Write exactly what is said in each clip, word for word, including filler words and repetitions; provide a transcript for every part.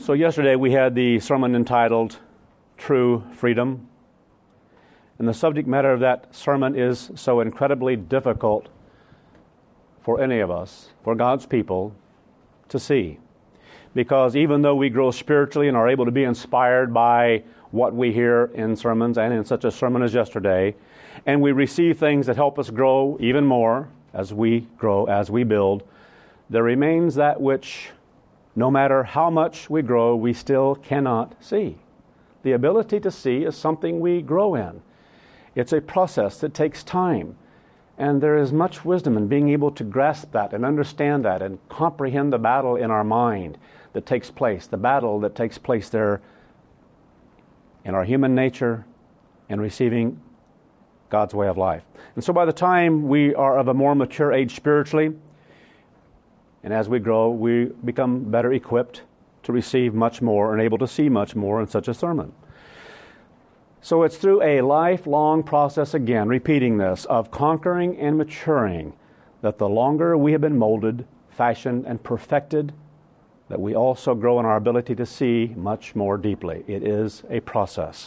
So yesterday we had the sermon entitled True Freedom. And the subject matter of that sermon is so incredibly difficult for any of us, for God's people, to see. Because even though we grow spiritually and are able to be inspired by what we hear in sermons and in such a sermon as yesterday, and we receive things that help us grow even more as we grow, as we build, there remains that which, no matter how much we grow, we still cannot see. The ability to see is something we grow in. It's a process that takes time. And there is much wisdom in being able to grasp that and understand that and comprehend the battle in our mind that takes place, the battle that takes place there in our human nature and receiving God's way of life. And so by the time we are of a more mature age spiritually, and as we grow, we become better equipped to receive much more and able to see much more in such a sermon. So it's through a lifelong process, again, repeating this, of conquering and maturing, that the longer we have been molded, fashioned, and perfected, that we also grow in our ability to see much more deeply. It is a process.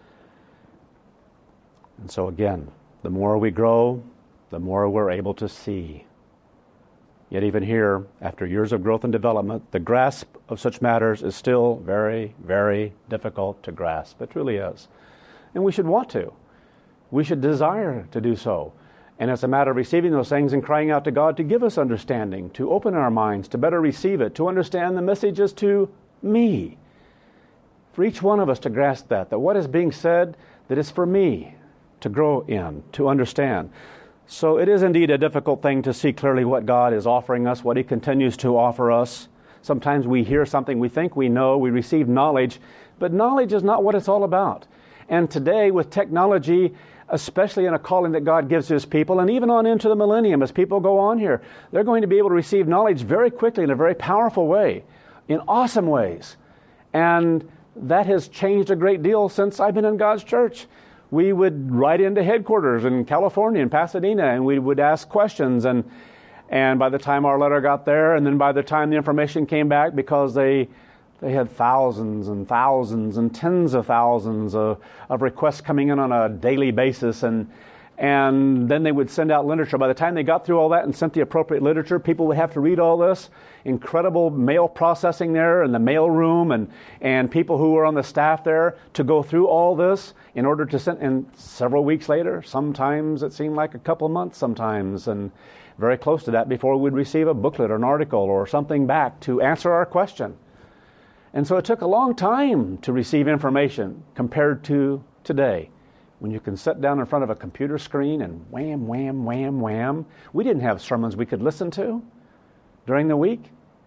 And so again, the more we grow, the more we're able to see. Yet even here, after years of growth and development, the grasp of such matters is still very, very difficult to grasp. It truly is. And we should want to. We should desire to do so. And it's a matter of receiving those things and crying out to God to give us understanding, to open our minds, to better receive it, to understand the messages to me. For each one of us to grasp that, that what is being said, that is for me to grow in, to understand. So it is indeed a difficult thing to see clearly what God is offering us, what He continues to offer us. Sometimes we hear something, we think we know, we receive knowledge, but knowledge is not what it's all about. And today with technology, especially in a calling that God gives His people, and even on into the millennium as people go on here, they're going to be able to receive knowledge very quickly in a very powerful way, in awesome ways. And that has changed a great deal since I've been in God's church. We would write into headquarters in California, in Pasadena, and we would ask questions. And and by the time our letter got there, and then by the time the information came back, because they they had thousands and thousands and tens of thousands of, of requests coming in on a daily basis, and and then they would send out literature. By the time they got through all that and sent the appropriate literature, people would have to read all this. Incredible mail processing there in the mail room, and, and people who were on the staff there to go through all this in order to send, and several weeks later, sometimes it seemed like a couple of months sometimes, and very close to that before we'd receive a booklet or an article or something back to answer our question. And so it took a long time to receive information compared to today, when you can sit down in front of a computer screen and wham, wham, wham, wham. We didn't have sermons we could listen to during the week.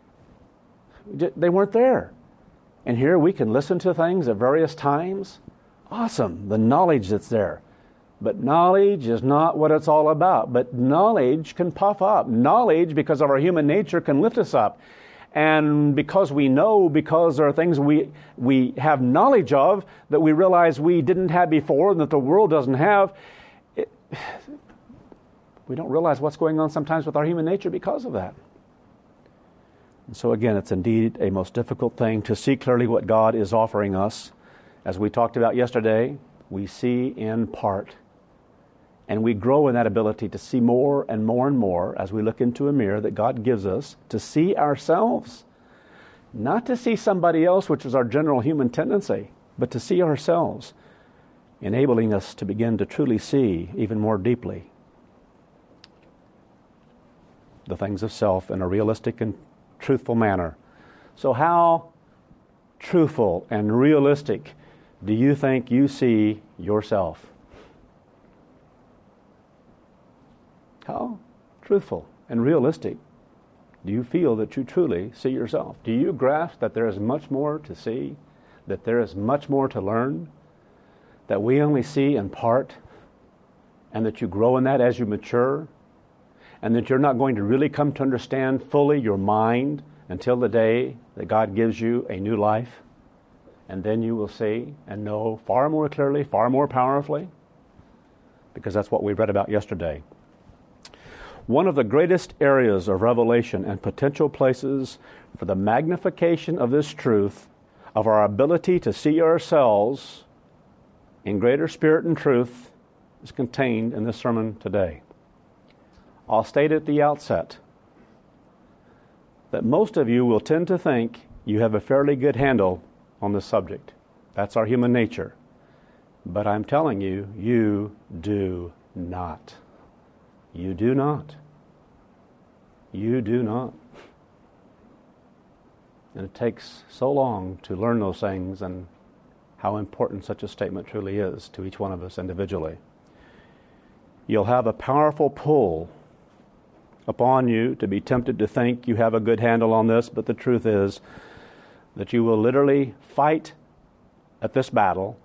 They weren't there. And here we can listen to things at various times. Awesome, the knowledge that's there. But knowledge is not what it's all about. But knowledge can puff up. Knowledge, because of our human nature, can lift us up. And because we know, because there are things we we have knowledge of that we realize we didn't have before and that the world doesn't have, it, we don't realize what's going on sometimes with our human nature because of that. And so again, it's indeed a most difficult thing to see clearly what God is offering us. As we talked about yesterday, we see in part. And we grow in that ability to see more and more and more as we look into a mirror that God gives us to see ourselves. Not to see somebody else, which is our general human tendency, but to see ourselves, enabling us to begin to truly see even more deeply the things of self in a realistic and truthful manner. So how truthful and realistic do you think you see yourself? How truthful and realistic do you feel that you truly see yourself? Do you grasp that there is much more to see, that there is much more to learn, that we only see in part, and that you grow in that as you mature, and that you're not going to really come to understand fully your mind until the day that God gives you a new life, and then you will see and know far more clearly, far more powerfully, because that's what we read about yesterday. One of the greatest areas of revelation and potential places for the magnification of this truth of our ability to see ourselves in greater spirit and truth is contained in this sermon today. I'll state at the outset that most of you will tend to think you have a fairly good handle on this subject. That's our human nature. But I'm telling you, you do not. You do not. You do not. And it takes so long to learn those things and how important such a statement truly is to each one of us individually. You'll have a powerful pull upon you to be tempted to think you have a good handle on this, but the truth is that you will literally fight at this battle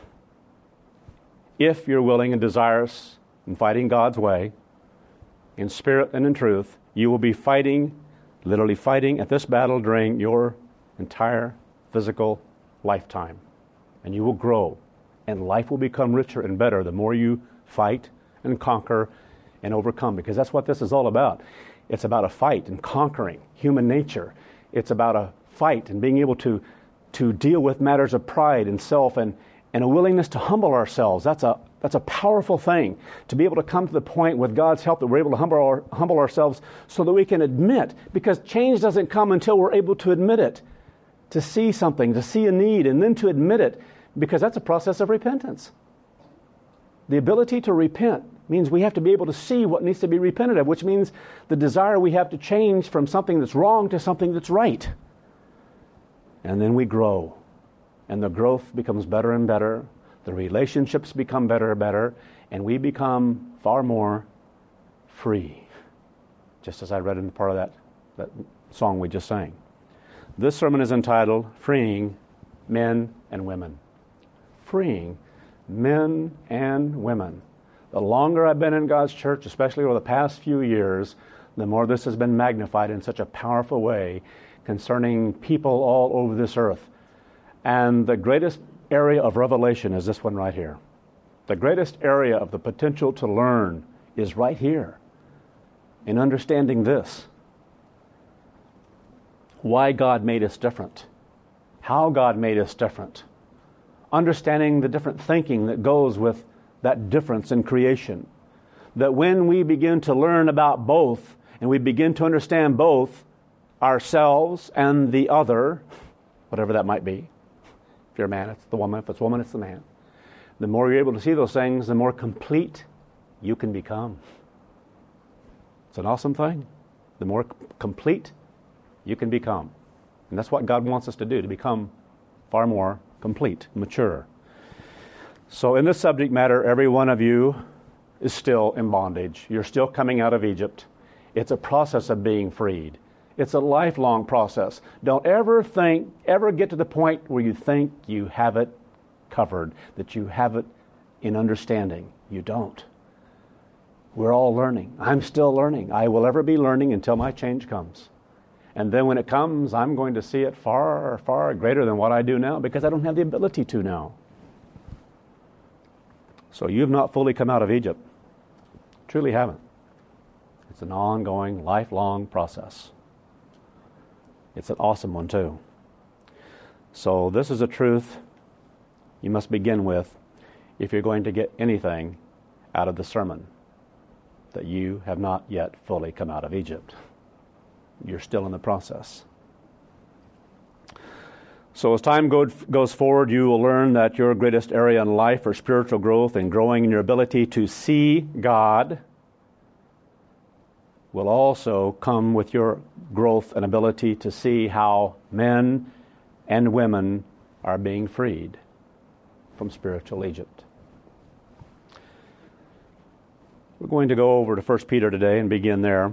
if you're willing and desirous in fighting God's way, in spirit and in truth. You will be fighting, literally fighting at this battle during your entire physical lifetime. And you will grow, and life will become richer and better the more you fight and conquer and overcome, because that's what this is all about. It's about a fight and conquering human nature. It's about a fight and being able to, to deal with matters of pride and self and, and a willingness to humble ourselves. That's a That's a powerful thing, to be able to come to the point with God's help that we're able to humble, our, humble ourselves so that we can admit, because change doesn't come until we're able to admit it, to see something, to see a need, and then to admit it, because that's a process of repentance. The ability to repent means we have to be able to see what needs to be repented of, which means the desire we have to change from something that's wrong to something that's right. And then we grow, and the growth becomes better and better. The relationships become better and better, and we become far more free, just as I read in part of that, that song we just sang. This sermon is entitled, Freeing Men and Women. Freeing men and women. The longer I've been in God's church, especially over the past few years, the more this has been magnified in such a powerful way concerning people all over this earth. And the greatest area of revelation is this one right here. The greatest area of the potential to learn is right here, in understanding this. Why God made us different. How God made us different. Understanding the different thinking that goes with that difference in creation. That when we begin to learn about both, and we begin to understand both ourselves and the other, whatever that might be. If you're a man, it's the woman. If it's a woman, it's the man. The more you're able to see those things, the more complete you can become. It's an awesome thing. The more c- complete you can become. And that's what God wants us to do, to become far more complete, mature. So in this subject matter, every one of you is still in bondage. You're still coming out of Egypt. It's a process of being freed. It's a lifelong process. Don't ever think, ever get to the point where you think you have it covered, that you have it in understanding. You don't. We're all learning. I'm still learning. I will ever be learning until my change comes. And then when it comes, I'm going to see it far, far greater than what I do now, because I don't have the ability to now. So you've not fully come out of Egypt. Truly haven't. It's an ongoing, lifelong process. It's an awesome one too. So this is a truth you must begin with if you're going to get anything out of the sermon, that you have not yet fully come out of Egypt. You're still in the process. So as time go, goes forward, you will learn that your greatest area in life for spiritual growth and growing in your ability to see God will also come with your growth and ability to see how men and women are being freed from spiritual Egypt. We're going to go over to First Peter today and begin there.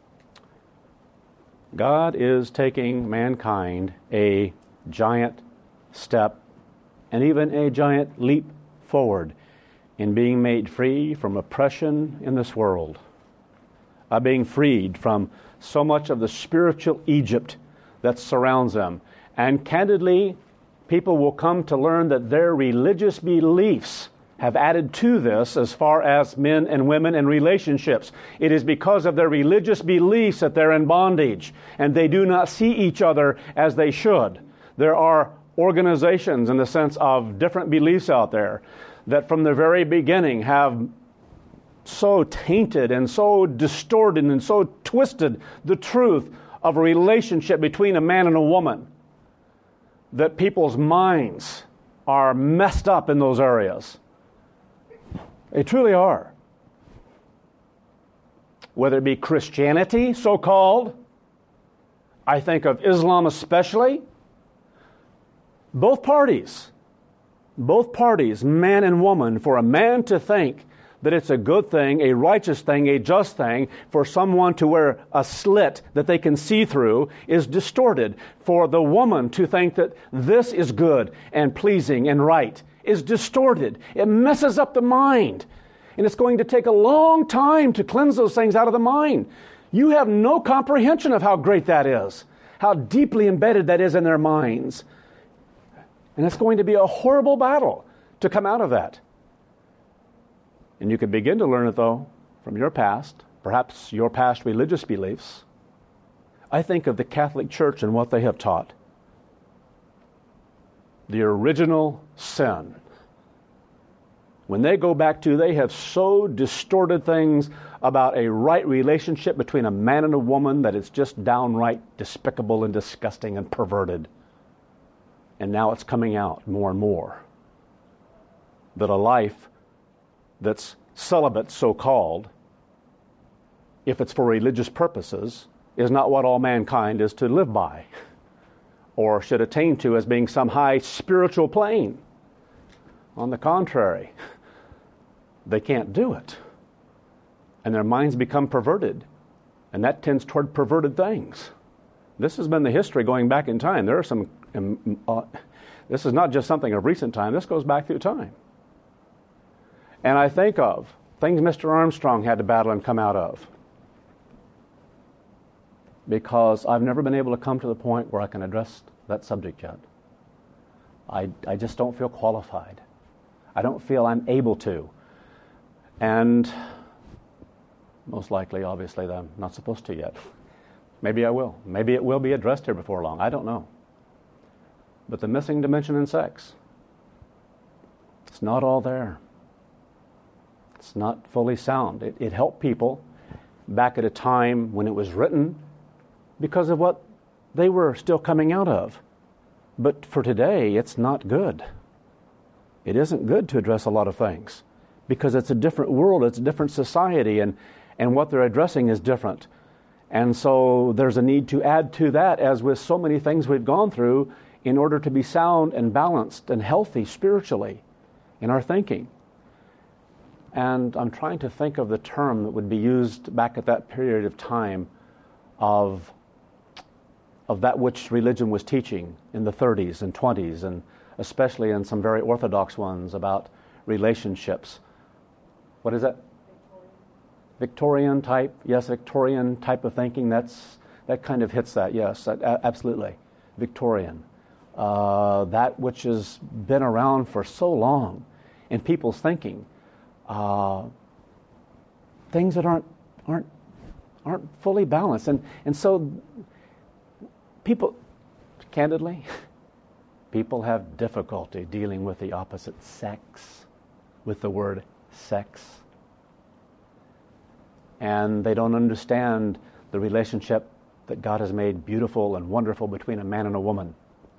God is taking mankind a giant step and even a giant leap forward in being made free from oppression in this world. Uh, being freed from so much of the spiritual Egypt that surrounds them. And candidly, people will come to learn that their religious beliefs have added to this as far as men and women and relationships. It is because of their religious beliefs that they're in bondage, and they do not see each other as they should. There are organizations in the sense of different beliefs out there that from the very beginning have so tainted and so distorted and so twisted the truth of a relationship between a man and a woman that people's minds are messed up in those areas. They truly are. Whether it be Christianity, so-called, I think of Islam especially, both parties, both parties, man and woman, for a man to think that it's a good thing, a righteous thing, a just thing, for someone to wear a slit that they can see through is distorted. For the woman to think that this is good and pleasing and right is distorted. It messes up the mind. And it's going to take a long time to cleanse those things out of the mind. You have no comprehension of how great that is, how deeply embedded that is in their minds. And it's going to be a horrible battle to come out of that. And you can begin to learn it, though, from your past, perhaps your past religious beliefs. I think of the Catholic Church and what they have taught. The original sin. When they go back to, they have so distorted things about a right relationship between a man and a woman that it's just downright despicable and disgusting and perverted. And now it's coming out more and more. That a life that's celibate, so-called, if it's for religious purposes, is not what all mankind is to live by or should attain to as being some high spiritual plane. On the contrary, they can't do it. And their minds become perverted. And that tends toward perverted things. This has been the history going back in time. There are some, um, uh, this is not just something of recent time. This goes back through time. And I think of things Mister Armstrong had to battle and come out of. Because I've never been able to come to the point where I can address that subject yet. I, I just don't feel qualified. I don't feel I'm able to. And most likely, obviously, that I'm not supposed to yet. Maybe I will. Maybe it will be addressed here before long. I don't know. But the missing dimension in sex, it's not all there. It's not fully sound. It, it helped people back at a time when it was written because of what they were still coming out of. But for today, it's not good. It isn't good to address a lot of things because it's a different world, it's a different society, and, and what they're addressing is different. And so there's a need to add to that, as with so many things we've gone through, in order to be sound and balanced and healthy spiritually in our thinking. And I'm trying to think of the term that would be used back at that period of time of, of that which religion was teaching in the thirties and twenties, and especially in some very orthodox ones about relationships. What is that? Victorian type, yes, Victorian type of thinking. That's that kind of hits that. Yes, that, absolutely, Victorian. Uh, that which has been around for so long in people's thinking, uh, things that aren't aren't aren't fully balanced, and and so people, candidly, people have difficulty dealing with the opposite sex, with the word sex. And they don't understand the relationship that God has made beautiful and wonderful between a man and a woman.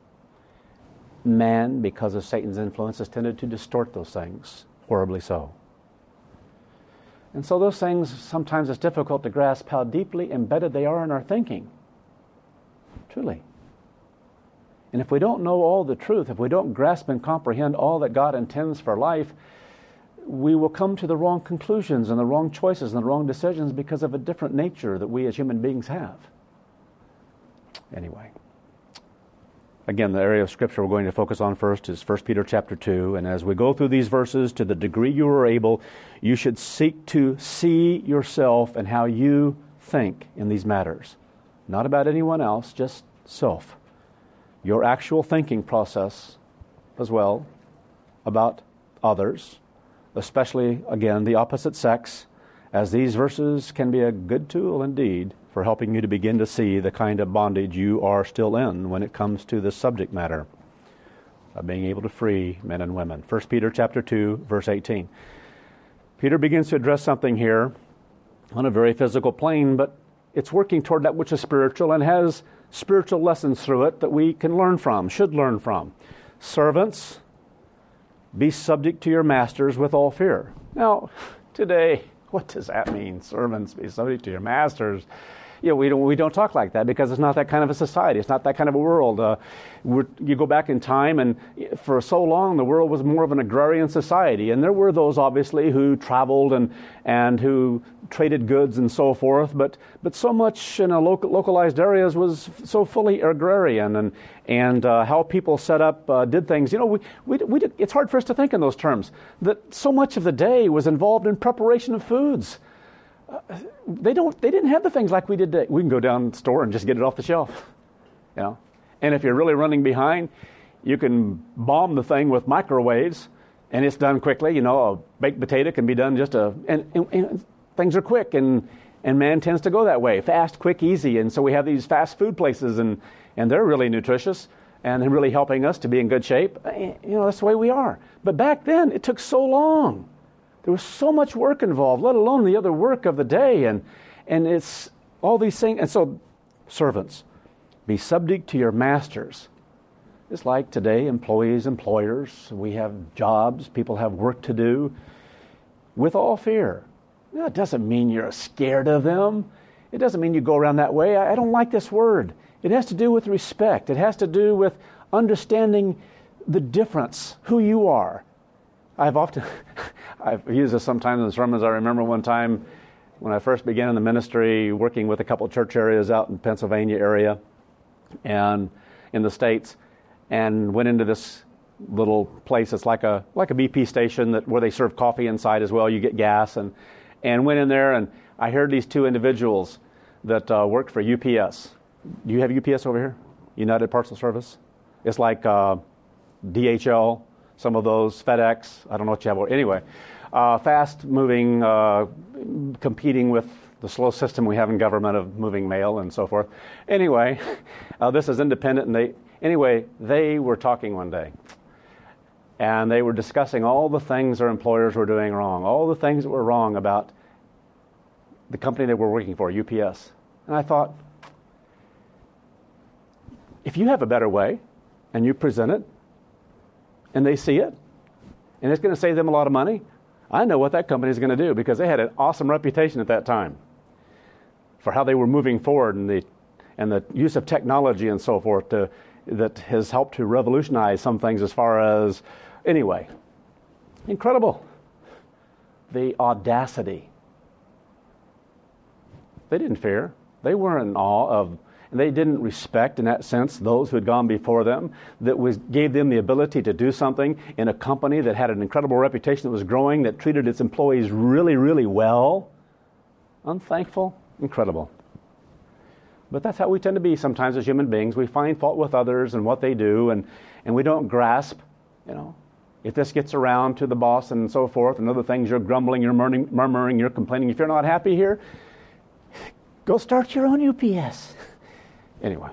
Man, because of Satan's influence, has tended to distort those things, horribly so. And so those things, sometimes it's difficult to grasp how deeply embedded they are in our thinking. Truly. And if we don't know all the truth, if we don't grasp and comprehend all that God intends for life, we will come to the wrong conclusions and the wrong choices and the wrong decisions because of a different nature that we as human beings have. Anyway. Again, the area of Scripture we're going to focus on first is First Peter chapter two. And as we go through these verses, to the degree you are able, you should seek to see yourself and how you think in these matters. Not about anyone else, just self. Your actual thinking process as well about others, especially, again, the opposite sex, as these verses can be a good tool indeed for helping you to begin to see the kind of bondage you are still in when it comes to this subject matter. of being able to free men and women. First Peter chapter two, verse eighteen. Peter begins to address something here on a very physical plane, but it's working toward that which is spiritual and has spiritual lessons through it that we can learn from, should learn from. Servants, be subject to your masters with all fear. Now, today, what does that mean? Servants, be subject to your masters. You know, we don't we don't talk like that because it's not that kind of a society. It's not that kind of a world. Uh, we're, you go back in time, and for so long, the world was more of an agrarian society, and there were those obviously who traveled and and who traded goods and so forth. But but so much in a local, localized areas was so fully agrarian, and and uh, how people set up uh, did things. You know, we we, we did, it's hard for us to think in those terms. That so much of the day was involved in preparation of foods. Uh, they don't. They didn't have the things like we did today. We can go down the store and just get it off the shelf, you know. And if you're really running behind, you can bomb the thing with microwaves, and it's done quickly. You know, a baked potato can be done just a, and, and, and things are quick, and and man tends to go that way, fast, quick, easy. And so we have these fast food places, and and they're really nutritious and they're really helping us to be in good shape. You know, that's the way we are. But back then, it took so long. There was so much work involved, let alone the other work of the day, and and it's all these things. And so, servants, be subject to your masters. It's like today, employees, employers, we have jobs, people have work to do, with all fear. Now, it doesn't mean you're scared of them. It doesn't mean you go around that way. I, I don't like this word. It has to do with respect. It has to do with understanding the difference, who you are. I've often, I've used this sometimes in sermons. I remember one time when I first began in the ministry, working with a couple of church areas out in Pennsylvania area and in the States, and went into this little place. It's like a like a B P station that where they serve coffee inside as well. You get gas, and and went in there, and I heard these two individuals that uh, worked for U P S. Do you have U P S over here? United Parcel Service. It's like uh, D H L. Some of those, FedEx, I don't know what you have. Anyway, uh, fast-moving, uh, competing with the slow system we have in government of moving mail and so forth. Anyway, uh, this is independent, and they, anyway, they were talking one day, and they were discussing all the things their employers were doing wrong, all the things that were wrong about the company they were working for, U P S. And I thought, if you have a better way, and you present it, and they see it, and it's going to save them a lot of money, I know what that company is going to do, because they had an awesome reputation at that time for how they were moving forward, and the and the use of technology and so forth to, that has helped to revolutionize some things as far as, anyway, incredible. The audacity. They didn't fear. They weren't in awe of, and they didn't respect, in that sense, those who had gone before them, that was gave them the ability to do something in a company that had an incredible reputation, that was growing, that treated its employees really, really well. Unthankful, incredible. But that's how we tend to be sometimes as human beings. We find fault with others and what they do, and, and we don't grasp, you know, if this gets around to the boss and so forth, and other things, you're grumbling, you're murmuring, murmuring, you're complaining. If you're not happy here, go start your own U P S. Anyway,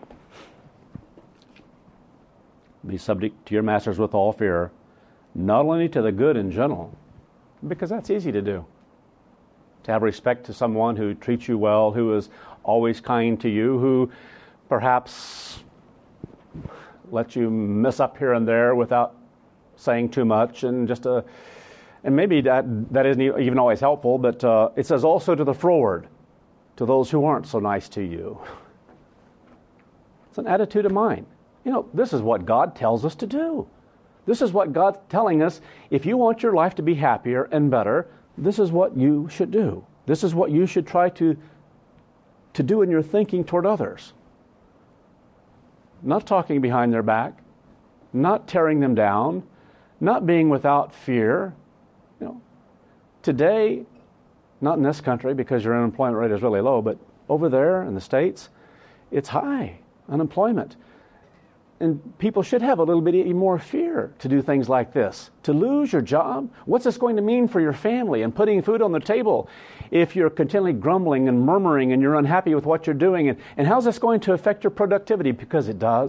be subject to your masters with all fear, not only to the good and gentle, because that's easy to do. To have respect to someone who treats you well, who is always kind to you, who perhaps lets you mess up here and there without saying too much, and just a, and maybe that that isn't even always helpful. But uh, it says also to the froward, to those who aren't so nice to you. It's an attitude of mind. You know, this is what God tells us to do. This is what God's telling us. If you want your life to be happier and better, this is what you should do. This is what you should try to, to do in your thinking toward others. Not talking behind their back, not tearing them down, not being without fear. You know, today, not in this country because your unemployment rate is really low, but over there in the States, it's high. Unemployment. And people should have a little bit more fear to do things like this. To lose your job? What's this going to mean for your family and putting food on the table if you're continually grumbling and murmuring and you're unhappy with what you're doing? And, and how's this going to affect your productivity? Because it does.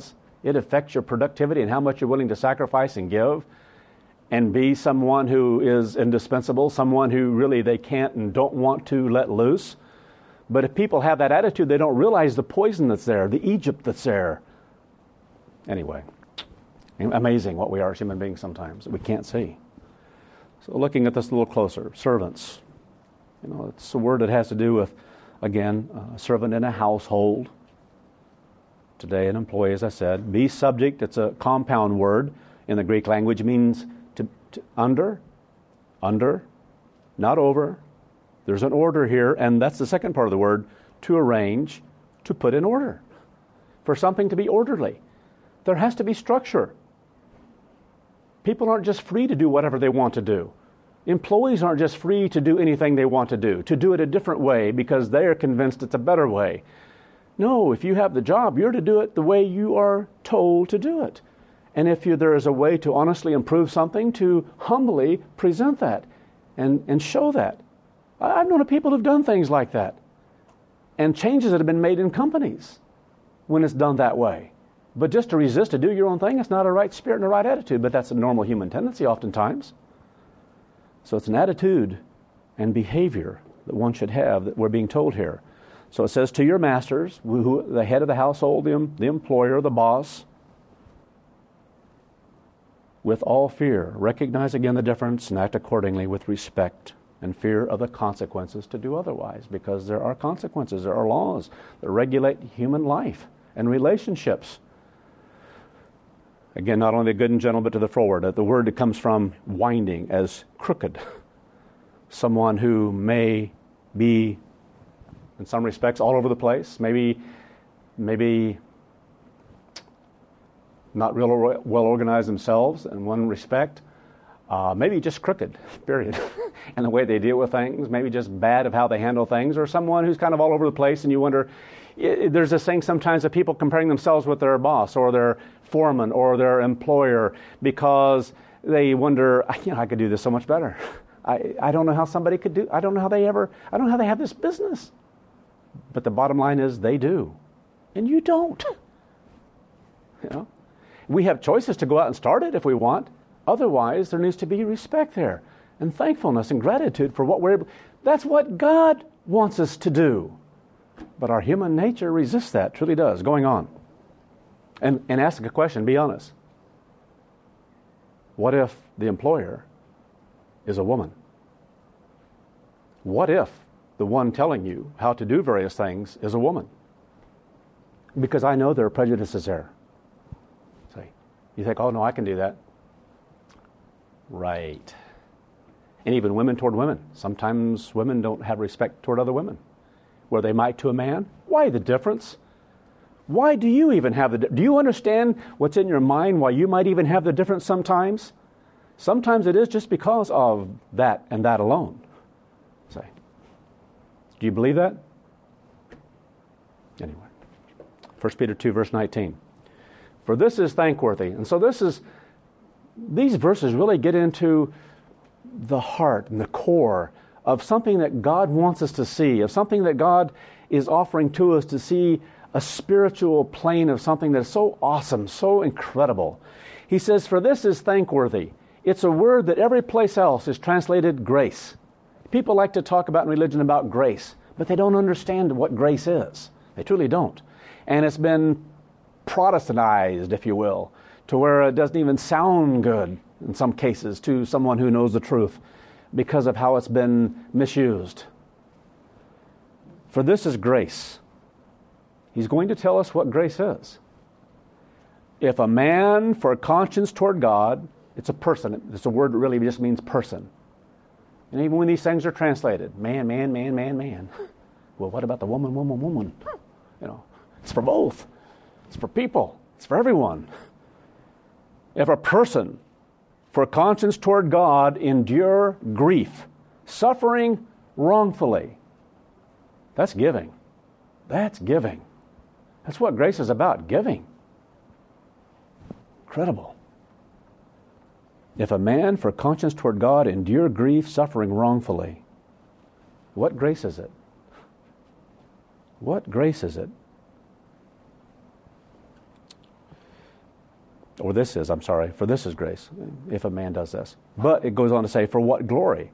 It affects your productivity and how much you're willing to sacrifice and give and be someone who is indispensable, someone who really they can't and don't want to let loose. But if people have that attitude, they don't realize the poison that's there, the Egypt that's there. Anyway, amazing what we are as human beings sometimes that we can't see. So looking at this a little closer, servants. You know, it's a word that has to do with, again, a servant in a household. Today, an employee, as I said. Be subject, it's a compound word in the Greek language. It means to, to under, under, not over. There's an order here, and that's the second part of the word, to arrange, to put in order. For something to be orderly, there has to be structure. People aren't just free to do whatever they want to do. Employees aren't just free to do anything they want to do, to do it a different way because they are convinced it's a better way. No, if you have the job, you're to do it the way you are told to do it. And if you, there is a way to honestly improve something, to humbly present that and, and show that. I've known of people who've done things like that. And changes that have been made in companies when it's done that way. But just to resist to do your own thing, it's not a right spirit and a right attitude, but that's a normal human tendency oftentimes. So it's an attitude and behavior that one should have that we're being told here. So it says, to your masters, who, the head of the household, the, the employer, the boss, with all fear, recognize again the difference and act accordingly with respect and fear of the consequences to do otherwise, because there are consequences, there are laws that regulate human life and relationships. Again, not only the good and gentle, but to the froward. The word that comes from winding as crooked. Someone who may be, in some respects, all over the place, maybe, maybe not real well organized themselves in one respect, uh, maybe just crooked, period, and the way they deal with things, maybe just bad of how they handle things, or someone who's kind of all over the place, and you wonder, it, there's this thing sometimes of people comparing themselves with their boss or their foreman or their employer because they wonder, you know, I could do this so much better. I, I don't know how somebody could do, I don't know how they ever, I don't know how they have this business. But the bottom line is they do. And you don't. You know? We have choices to go out and start it if we want. Otherwise, there needs to be respect there and thankfulness and gratitude for what we're able. That's what God wants us to do. But our human nature resists that, truly does, going on. And, and ask a question, be honest. What if the employer is a woman? What if the one telling you how to do various things is a woman? Because I know there are prejudices there. Say, you think, oh no, I can do that. Right. And even women toward women. Sometimes women don't have respect toward other women. Where they might to a man. Why the difference? Why do you even have the... Do you understand what's in your mind why you might even have the difference sometimes? Sometimes it is just because of that and that alone. Say, do you believe that? Anyway, First Peter two, verse nineteen. For this is thankworthy. And so this is... These verses really get into the heart and the core of something that God wants us to see, of something that God is offering to us to see a spiritual plane of something that is so awesome, so incredible. He says, for this is thankworthy. It's a word that every place else is translated grace. People like to talk about in religion about grace, but they don't understand what grace is. They truly don't. And it's been Protestantized, if you will, to where it doesn't even sound good in some cases to someone who knows the truth because of how it's been misused. For this is grace. He's going to tell us what grace is. If a man for a conscience toward God, it's a person. It's a word that really just means person. And even when these things are translated, man, man, man, man, man. Well, what about the woman, woman, woman? You know, it's for both. It's for people. It's for everyone. If a person for conscience toward God endure grief, suffering wrongfully, that's giving. That's giving. That's what grace is about, giving. Incredible. If a man for conscience toward God endure grief, suffering wrongfully, what grace is it? What grace is it? Or this is, I'm sorry, for this is grace, if a man does this. But it goes on to say, for what glory?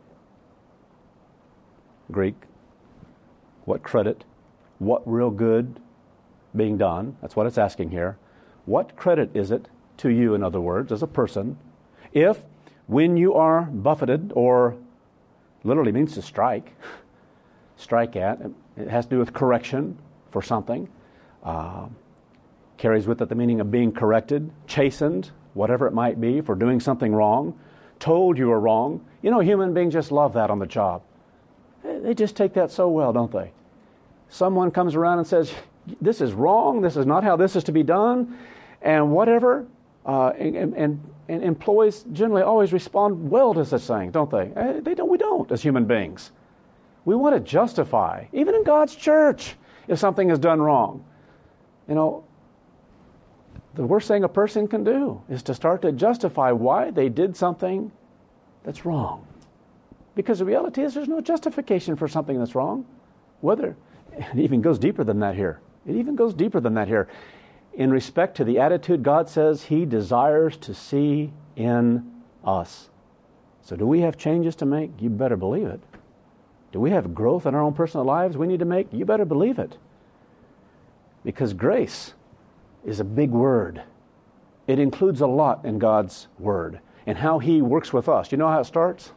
Greek. What credit? What real good being done? That's what it's asking here. What credit is it to you, in other words, as a person, if when you are buffeted, or literally means to strike, strike at, it has to do with correction for something, uh, carries with it the meaning of being corrected, chastened, whatever it might be, for doing something wrong, told you are wrong. You know, human beings just love that on the job. They just take that so well, don't they? Someone comes around and says, this is wrong, this is not how this is to be done, and whatever, uh, and, and, and employees generally always respond well to such things, don't they? They don't. We don't, as human beings. We want to justify, even in God's church, if something is done wrong. You know, the worst thing a person can do is to start to justify why they did something that's wrong. Because the reality is there's no justification for something that's wrong. Whether, it even goes deeper than that here. It even goes deeper than that here. In respect to the attitude God says He desires to see in us. So do we have changes to make? You better believe it. Do we have growth in our own personal lives we need to make? You better believe it. Because grace is a big word. It includes a lot in God's word and how He works with us. You know how it starts?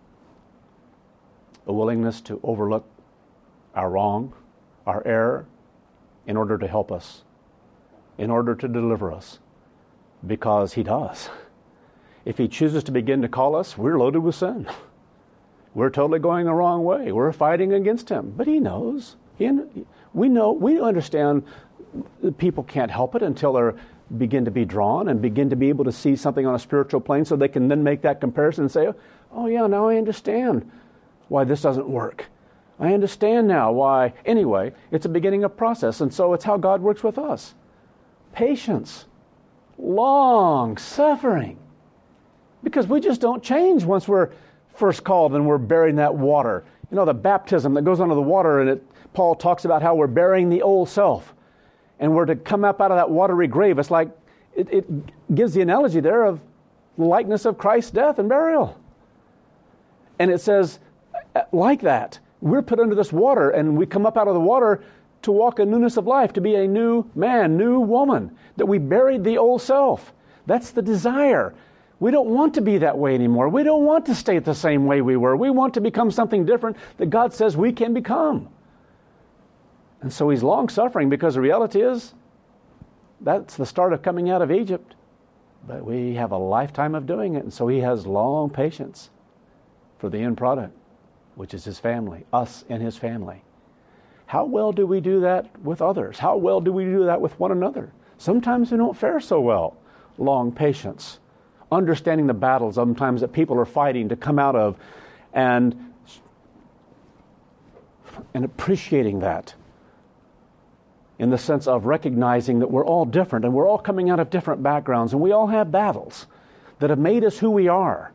A willingness to overlook our wrong, our error, in order to help us, in order to deliver us, because He does. If He chooses to begin to call us, we're loaded with sin. We're totally going the wrong way. We're fighting against Him. But He knows. He, we know, we understand people can't help it until they begin to be drawn and begin to be able to see something on a spiritual plane, so they can then make that comparison and say, oh yeah, now I understand why this doesn't work. I understand now why. Anyway, it's a beginning of process, and so it's how God works with us. Patience, long suffering, because we just don't change once we're first called and we're bearing that water. You know, the baptism that goes under the water, and it, Paul talks about how we're bearing the old self, and we're to come up out of that watery grave. It's like, it, it gives the analogy there of the likeness of Christ's death and burial. And it says, like that, we're put under this water, and we come up out of the water to walk in newness of life, to be a new man, new woman, that we buried the old self. That's the desire. We don't want to be that way anymore. We don't want to stay the same way we were. We want to become something different that God says we can become. And so He's long-suffering, because the reality is that's the start of coming out of Egypt. But we have a lifetime of doing it, and so He has long patience for the end product, which is His family, us and His family. How well do we do that with others? How well do we do that with one another? Sometimes we don't fare so well. Long patience, understanding the battles sometimes that people are fighting to come out of, and, and appreciating that, in the sense of recognizing that we're all different and we're all coming out of different backgrounds, and we all have battles that have made us who we are.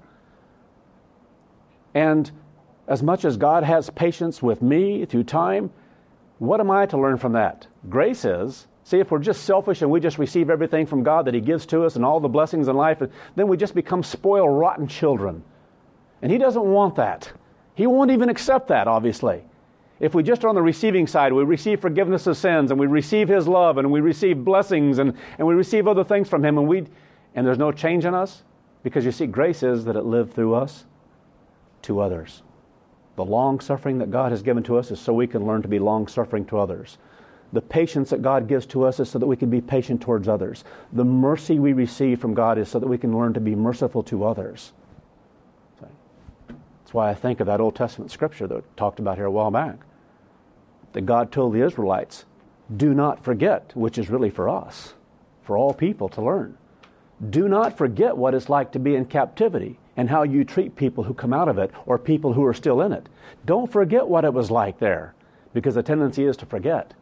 And as much as God has patience with me through time, what am I to learn from that? Grace is, see, if we're just selfish and we just receive everything from God that He gives to us and all the blessings in life, then we just become spoiled, rotten children. And He doesn't want that. He won't even accept that, obviously. If we just are on the receiving side, we receive forgiveness of sins, and we receive His love, and we receive blessings, and, and we receive other things from Him, and we and there's no change in us, because you see, grace is that it lived through us to others. The long-suffering that God has given to us is so we can learn to be long-suffering to others. The patience that God gives to us is so that we can be patient towards others. The mercy we receive from God is so that we can learn to be merciful to others. That's why I think of that Old Testament scripture that we talked about here a while back, that God told the Israelites, do not forget, which is really for us, for all people to learn. Do not forget what it's like to be in captivity and how you treat people who come out of it or people who are still in it. Don't forget what it was like there, because the tendency is to forget.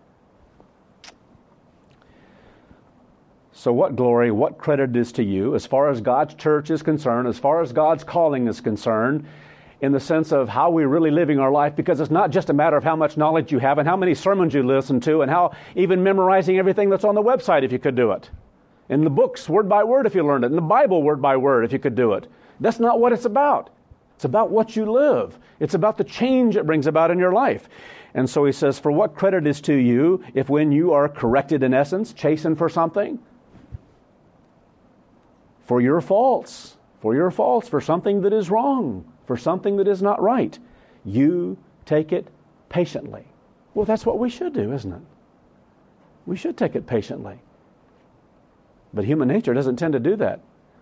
So what glory, what credit is to you as far as God's church is concerned, as far as God's calling is concerned, in the sense of how we're really living our life, because it's not just a matter of how much knowledge you have and how many sermons you listen to and how even memorizing everything that's on the website if you could do it. In the books, word by word, if you learned it. In the Bible, word by word, if you could do it. That's not what it's about. It's about what you live. It's about the change it brings about in your life. And so he says, for what credit is to you if when you are corrected in essence, chastened for something? For your faults, for your faults, for something that is wrong, for something that is not right, you take it patiently. Well, that's what we should do, isn't it? We should take it patiently. But human nature doesn't tend to do that.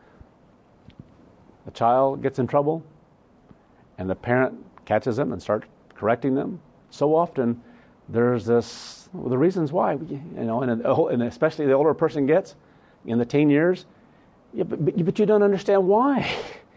A child gets in trouble, and the parent catches them and starts correcting them. So often, there's this, well, the reasons why, you know, and, and especially the older a person gets in the teen years, yeah, but, but, but you don't understand why.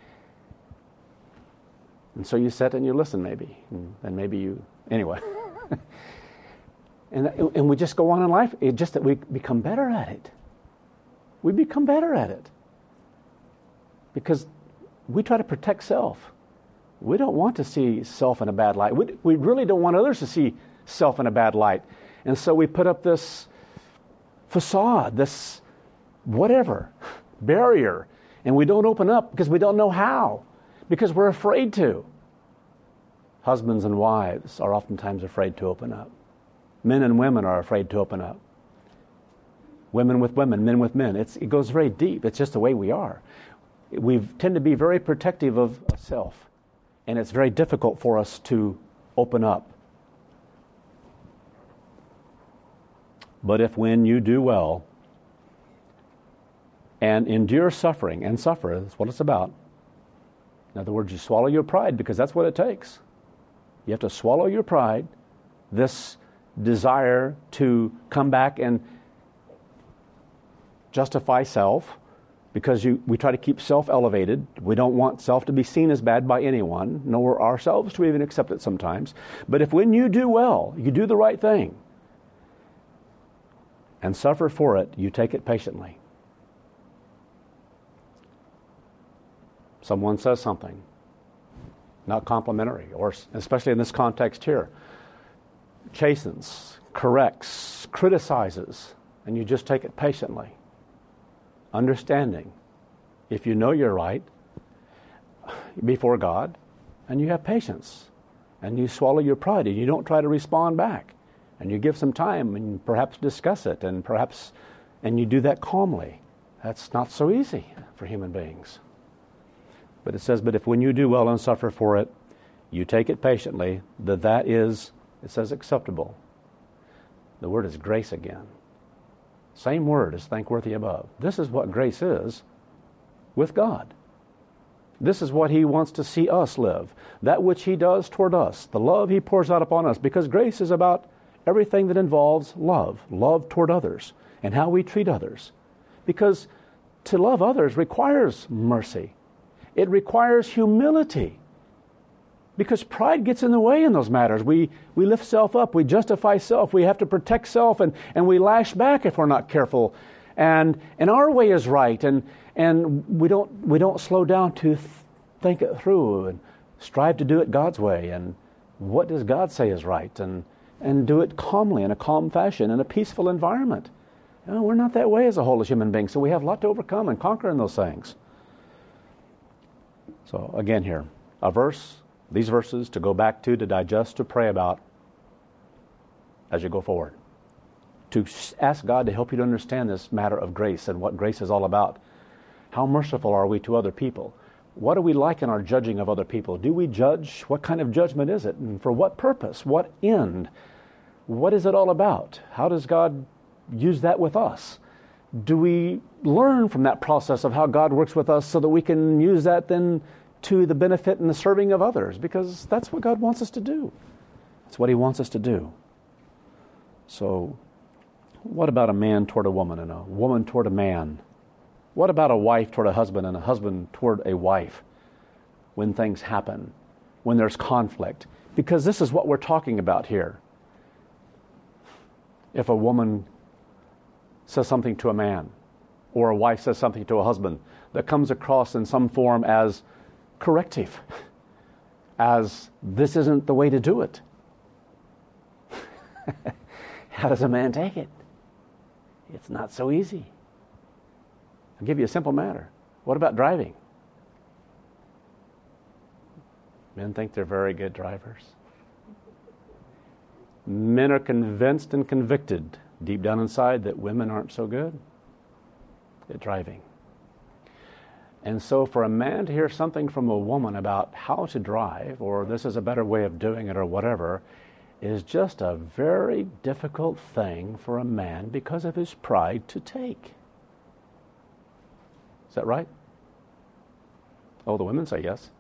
And so you sit and you listen maybe, and, and maybe you, anyway. and, and we just go on in life, it's just that we become better at it. We become better at it. Because we try to protect self. We don't want to see self in a bad light. We, we really don't want others to see self in a bad light. And so we put up this facade, this whatever, barrier. And we don't open up because we don't know how. Because we're afraid to. Husbands and wives are oftentimes afraid to open up. Men and women are afraid to open up. Women with women, men with men. It's, it goes very deep. It's just the way we are. We tend to be very protective of self. And it's very difficult for us to open up. But if when you do well and endure suffering, and suffer, that's what it's about. In other words, you swallow your pride because that's what it takes. You have to swallow your pride, this desire to come back and justify self, because you, we try to keep self elevated. We don't want self to be seen as bad by anyone, nor ourselves to even accept it sometimes. But if when you do well, you do the right thing, and suffer for it, you take it patiently. Someone says something not complimentary, or especially in this context here, chastens, corrects, criticizes, and you just take it patiently. Understanding, if you know you're right before God, and you have patience, and you swallow your pride, and you don't try to respond back, and you give some time and perhaps discuss it, and perhaps, and you do that calmly. That's not so easy for human beings. But it says, but if when you do well and suffer for it, you take it patiently, that that is, it says, acceptable. The word is grace again. Same word as thankworthy above. This is what grace is with God. This is what He wants to see us live. That which He does toward us, the love He pours out upon us, because grace is about everything that involves love, love toward others, and how we treat others. Because to love others requires mercy. It requires humility. Because pride gets in the way in those matters. We we lift self up, we justify self, we have to protect self, and, and we lash back if we're not careful. And and our way is right, and and we don't we don't slow down to th- think it through and strive to do it God's way. And what does God say is right? And and do it calmly, in a calm fashion, in a peaceful environment. You know, we're not that way as a whole as human beings, so we have a lot to overcome and conquer in those things. So again here, a verse, these verses to go back to, to digest, to pray about as you go forward. To ask God to help you to understand this matter of grace and what grace is all about. How merciful are we to other people? What are we like in our judging of other people? Do we judge? What kind of judgment is it? And for what purpose? What end? What is it all about? How does God use that with us? Do we learn from that process of how God works with us so that we can use that then to the benefit and the serving of others? Because that's what God wants us to do. That's what He wants us to do. So, what about a man toward a woman and a woman toward a man? What about a wife toward a husband and a husband toward a wife when things happen, when there's conflict? Because this is what we're talking about here. If a woman says something to a man, or a wife says something to a husband that comes across in some form as corrective, as this isn't the way to do it. How does a man take it? It's not so easy. I'll give you a simple matter. What about driving? Men think they're very good drivers. Men are convinced and convicted deep down inside that women aren't so good at driving. And so for a man to hear something from a woman about how to drive, or this is a better way of doing it, or whatever, is just a very difficult thing for a man because of his pride to take. Is that right? Oh, the women say yes.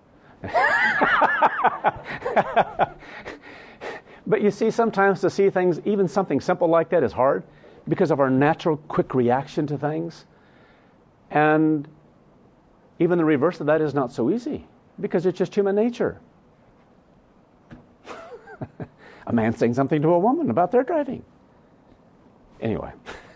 But you see, sometimes to see things, even something simple like that, is hard because of our natural quick reaction to things. And even the reverse of that is not so easy because it's just human nature. A man saying something to a woman about their driving. Anyway.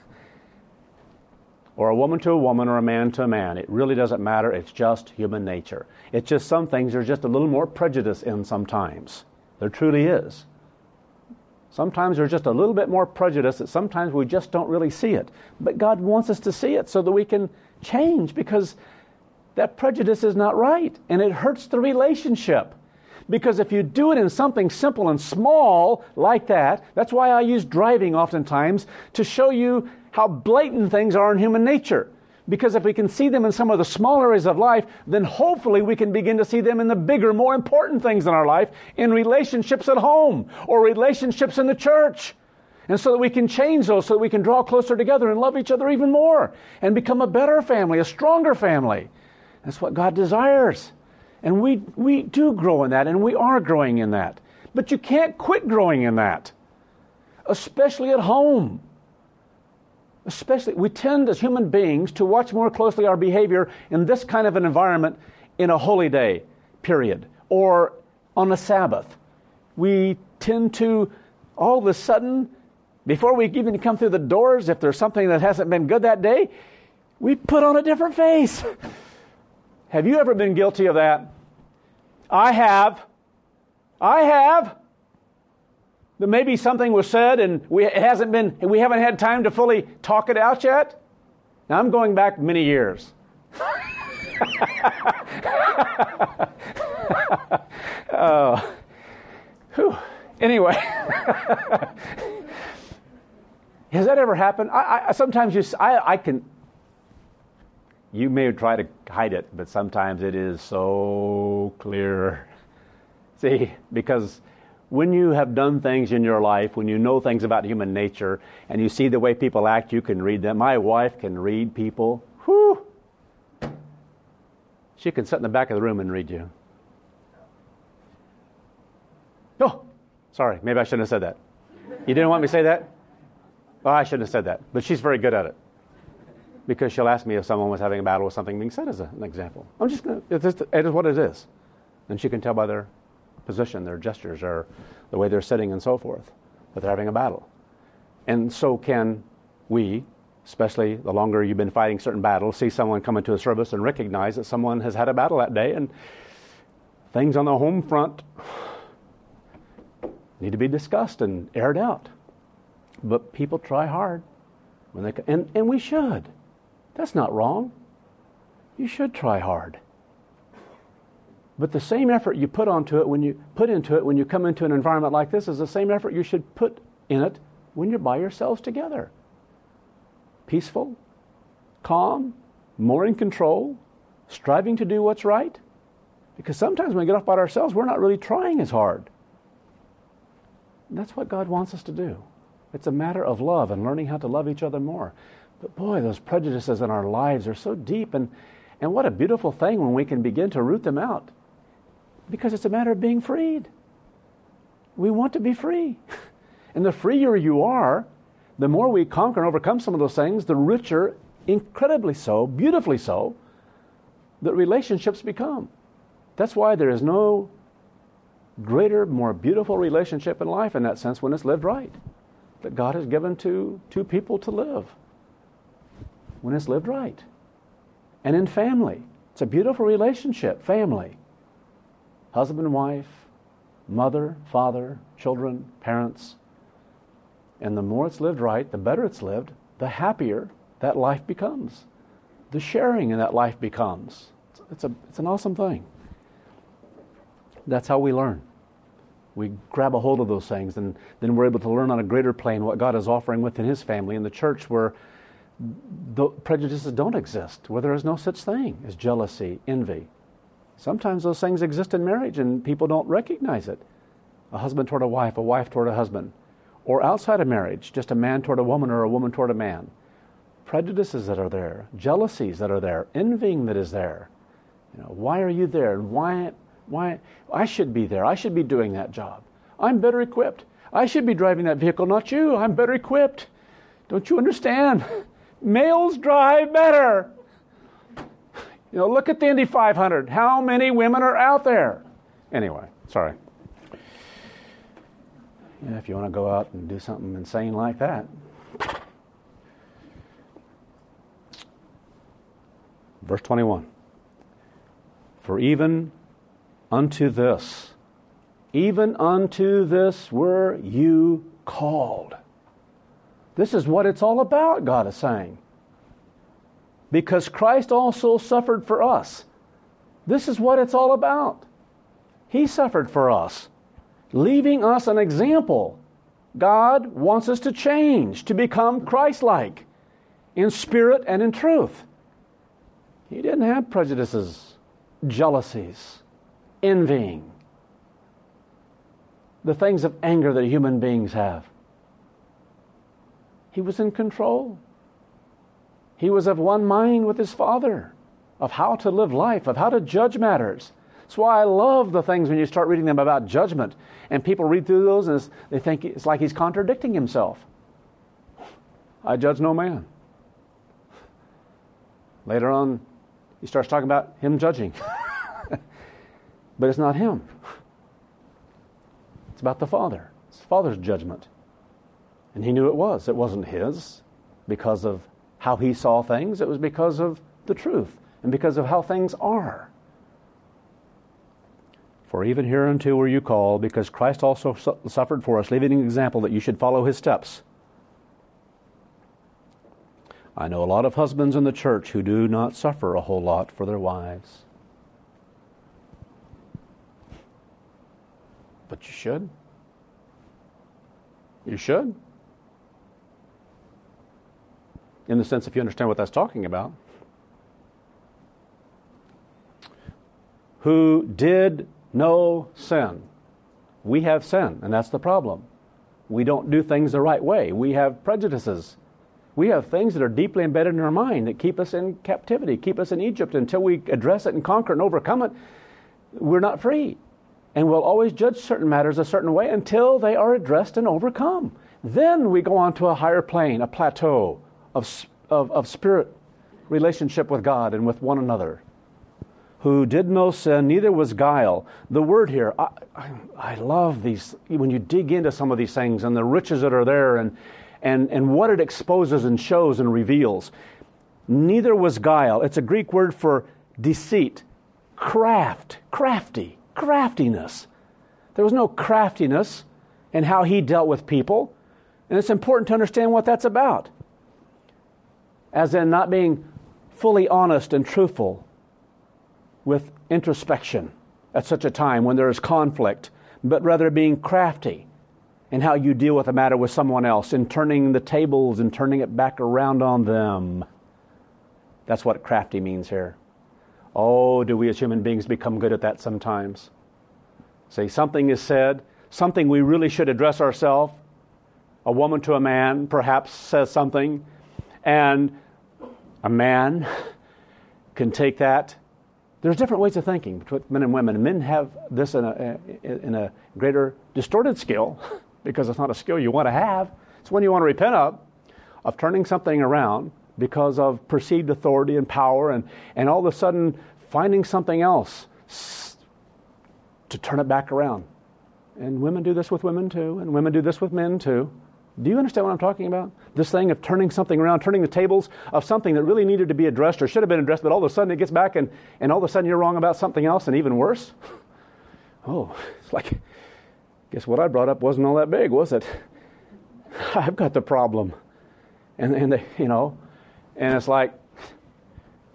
Or a woman to a woman or a man to a man. It really doesn't matter. It's just human nature. It's just some things there's just a little more prejudice in sometimes. There truly is. Sometimes there's just a little bit more prejudice that sometimes we just don't really see it. But God wants us to see it so that we can change, because that prejudice is not right and it hurts the relationship. Because if you do it in something simple and small like that, that's why I use driving oftentimes to show you how blatant things are in human nature. Because if we can see them in some of the small areas of life, then hopefully we can begin to see them in the bigger, more important things in our life, in relationships at home or relationships in the church. And so that we can change those, so that we can draw closer together and love each other even more and become a better family, a stronger family. That's what God desires. And we we do grow in that, and we are growing in that. But you can't quit growing in that, especially at home. Especially, we tend as human beings to watch more closely our behavior in this kind of an environment in a holy day period or on a Sabbath. We tend to, all of a sudden, before we even come through the doors, if there's something that hasn't been good that day, we put on a different face. Have you ever been guilty of that? I have. I have. That maybe something was said and we it hasn't been. We haven't had time to fully talk it out yet. Now I'm going back many years. Oh, whew. Anyway, has that ever happened? I, I sometimes just I, I can. You may try to hide it, but sometimes it is so clear. See, because when you have done things in your life, when you know things about human nature, and you see the way people act, you can read them. My wife can read people. Whew! She can sit in the back of the room and read you. Oh, sorry, maybe I shouldn't have said that. You didn't want me to say that? Oh, I shouldn't have said that. But she's very good at it. Because she'll ask me if someone was having a battle with something being said as a, an example. I'm just going to, it is what it is. And she can tell by their position, their gestures, or the way they're sitting and so forth, that they're having a battle. And so can we, especially the longer you've been fighting certain battles, see someone come into a service and recognize that someone has had a battle that day, and things on the home front need to be discussed and aired out. But people try hard when they and, and we should. That's not wrong. You should try hard. But the same effort you put onto it when you put into it when you come into an environment like this is the same effort you should put in it when you're by yourselves together. Peaceful, calm, more in control, striving to do what's right. Because sometimes when we get off by ourselves, we're not really trying as hard. And that's what God wants us to do. It's a matter of love and learning how to love each other more. But boy, those prejudices in our lives are so deep, and, and what a beautiful thing when we can begin to root them out. Because it's a matter of being freed. We want to be free. And the freer you are, the more we conquer and overcome some of those things, the richer, incredibly so, beautifully so, that relationships become. That's why there is no greater, more beautiful relationship in life in that sense when it's lived right. That God has given to two people to live when it's lived right. And in family, it's a beautiful relationship, family. Husband and wife, mother, father, children, parents. And the more it's lived right, the better it's lived, the happier that life becomes. the sharing in that life becomes. It's, a, it's an awesome thing. That's how we learn. We grab a hold of those things, and then we're able to learn on a greater plane what God is offering within His family in the church, where the prejudices don't exist, where there is no such thing as jealousy, envy. Sometimes those things exist in marriage and people don't recognize it. A husband toward a wife, a wife toward a husband, or outside of marriage, just a man toward a woman or a woman toward a man. Prejudices that are there, jealousies that are there, envying that is there. You know, why are you there? And why, why, I should be there. I should be doing that job. I'm better equipped. I should be driving that vehicle, not you. I'm better equipped. Don't you understand? Males drive better. You know, look at the Indy five hundred. How many women are out there? Anyway, sorry. Yeah, if you want to go out and do something insane like that. Verse twenty-one. For even unto this, even unto this were you called. This is what it's all about, God is saying. Because Christ also suffered for us. This is what it's all about. He suffered for us, leaving us an example. God wants us to change, to become Christ-like in spirit and in truth. He didn't have prejudices, jealousies, envying, the things of anger that human beings have. He was in control. He was of one mind with His Father, of how to live life, of how to judge matters. That's why I love the things when you start reading them about judgment, and people read through those and they think it's like He's contradicting Himself. I judge no man. Later on, He starts talking about Him judging. But it's not Him. It's about the Father. It's the Father's judgment. And He knew it was. It wasn't His because of how He saw things. It was because of the truth and because of how things are. For even hereunto were you called, because Christ also su- suffered for us, leaving an example that you should follow His steps. I know a lot of husbands in the church who do not suffer a whole lot for their wives. But you should. You should. In the sense, if you understand what that's talking about. Who did no sin. We have sin, and that's the problem. We don't do things the right way. We have prejudices. We have things that are deeply embedded in our mind that keep us in captivity, keep us in Egypt. Until we address it and conquer it and overcome it, we're not free. And we'll always judge certain matters a certain way until they are addressed and overcome. Then we go on to a higher plane, a plateau of, of, of spirit relationship with God and with one another. Who did no sin, neither was guile. The word here, I, I, I love these, when you dig into some of these things and the riches that are there and, and, and what it exposes and shows and reveals. Neither was guile. It's a Greek word for deceit, craft, crafty, craftiness. There was no craftiness in how He dealt with people. And it's important to understand what that's about. As in not being fully honest and truthful with introspection at such a time when there is conflict, but rather being crafty in how you deal with a matter with someone else, in turning the tables and turning it back around on them. That's what crafty means here. Oh, do we as human beings become good at that sometimes? See, something is said, something we really should address ourselves. A woman to a man perhaps says something, and a man can take that. There's different ways of thinking between men and women. Men have this in a, in a greater distorted skill, because it's not a skill you want to have. It's one you want to repent of, of turning something around because of perceived authority and power, and, and all of a sudden finding something else to turn it back around. And women do this with women too, and women do this with men too. Do you understand what I'm talking about? This thing of turning something around, turning the tables of something that really needed to be addressed or should have been addressed, but all of a sudden it gets back and, and all of a sudden you're wrong about something else, and even worse. Oh, it's like, guess what I brought up wasn't all that big, was it? I've got the problem. And, and they, you know, and it's like,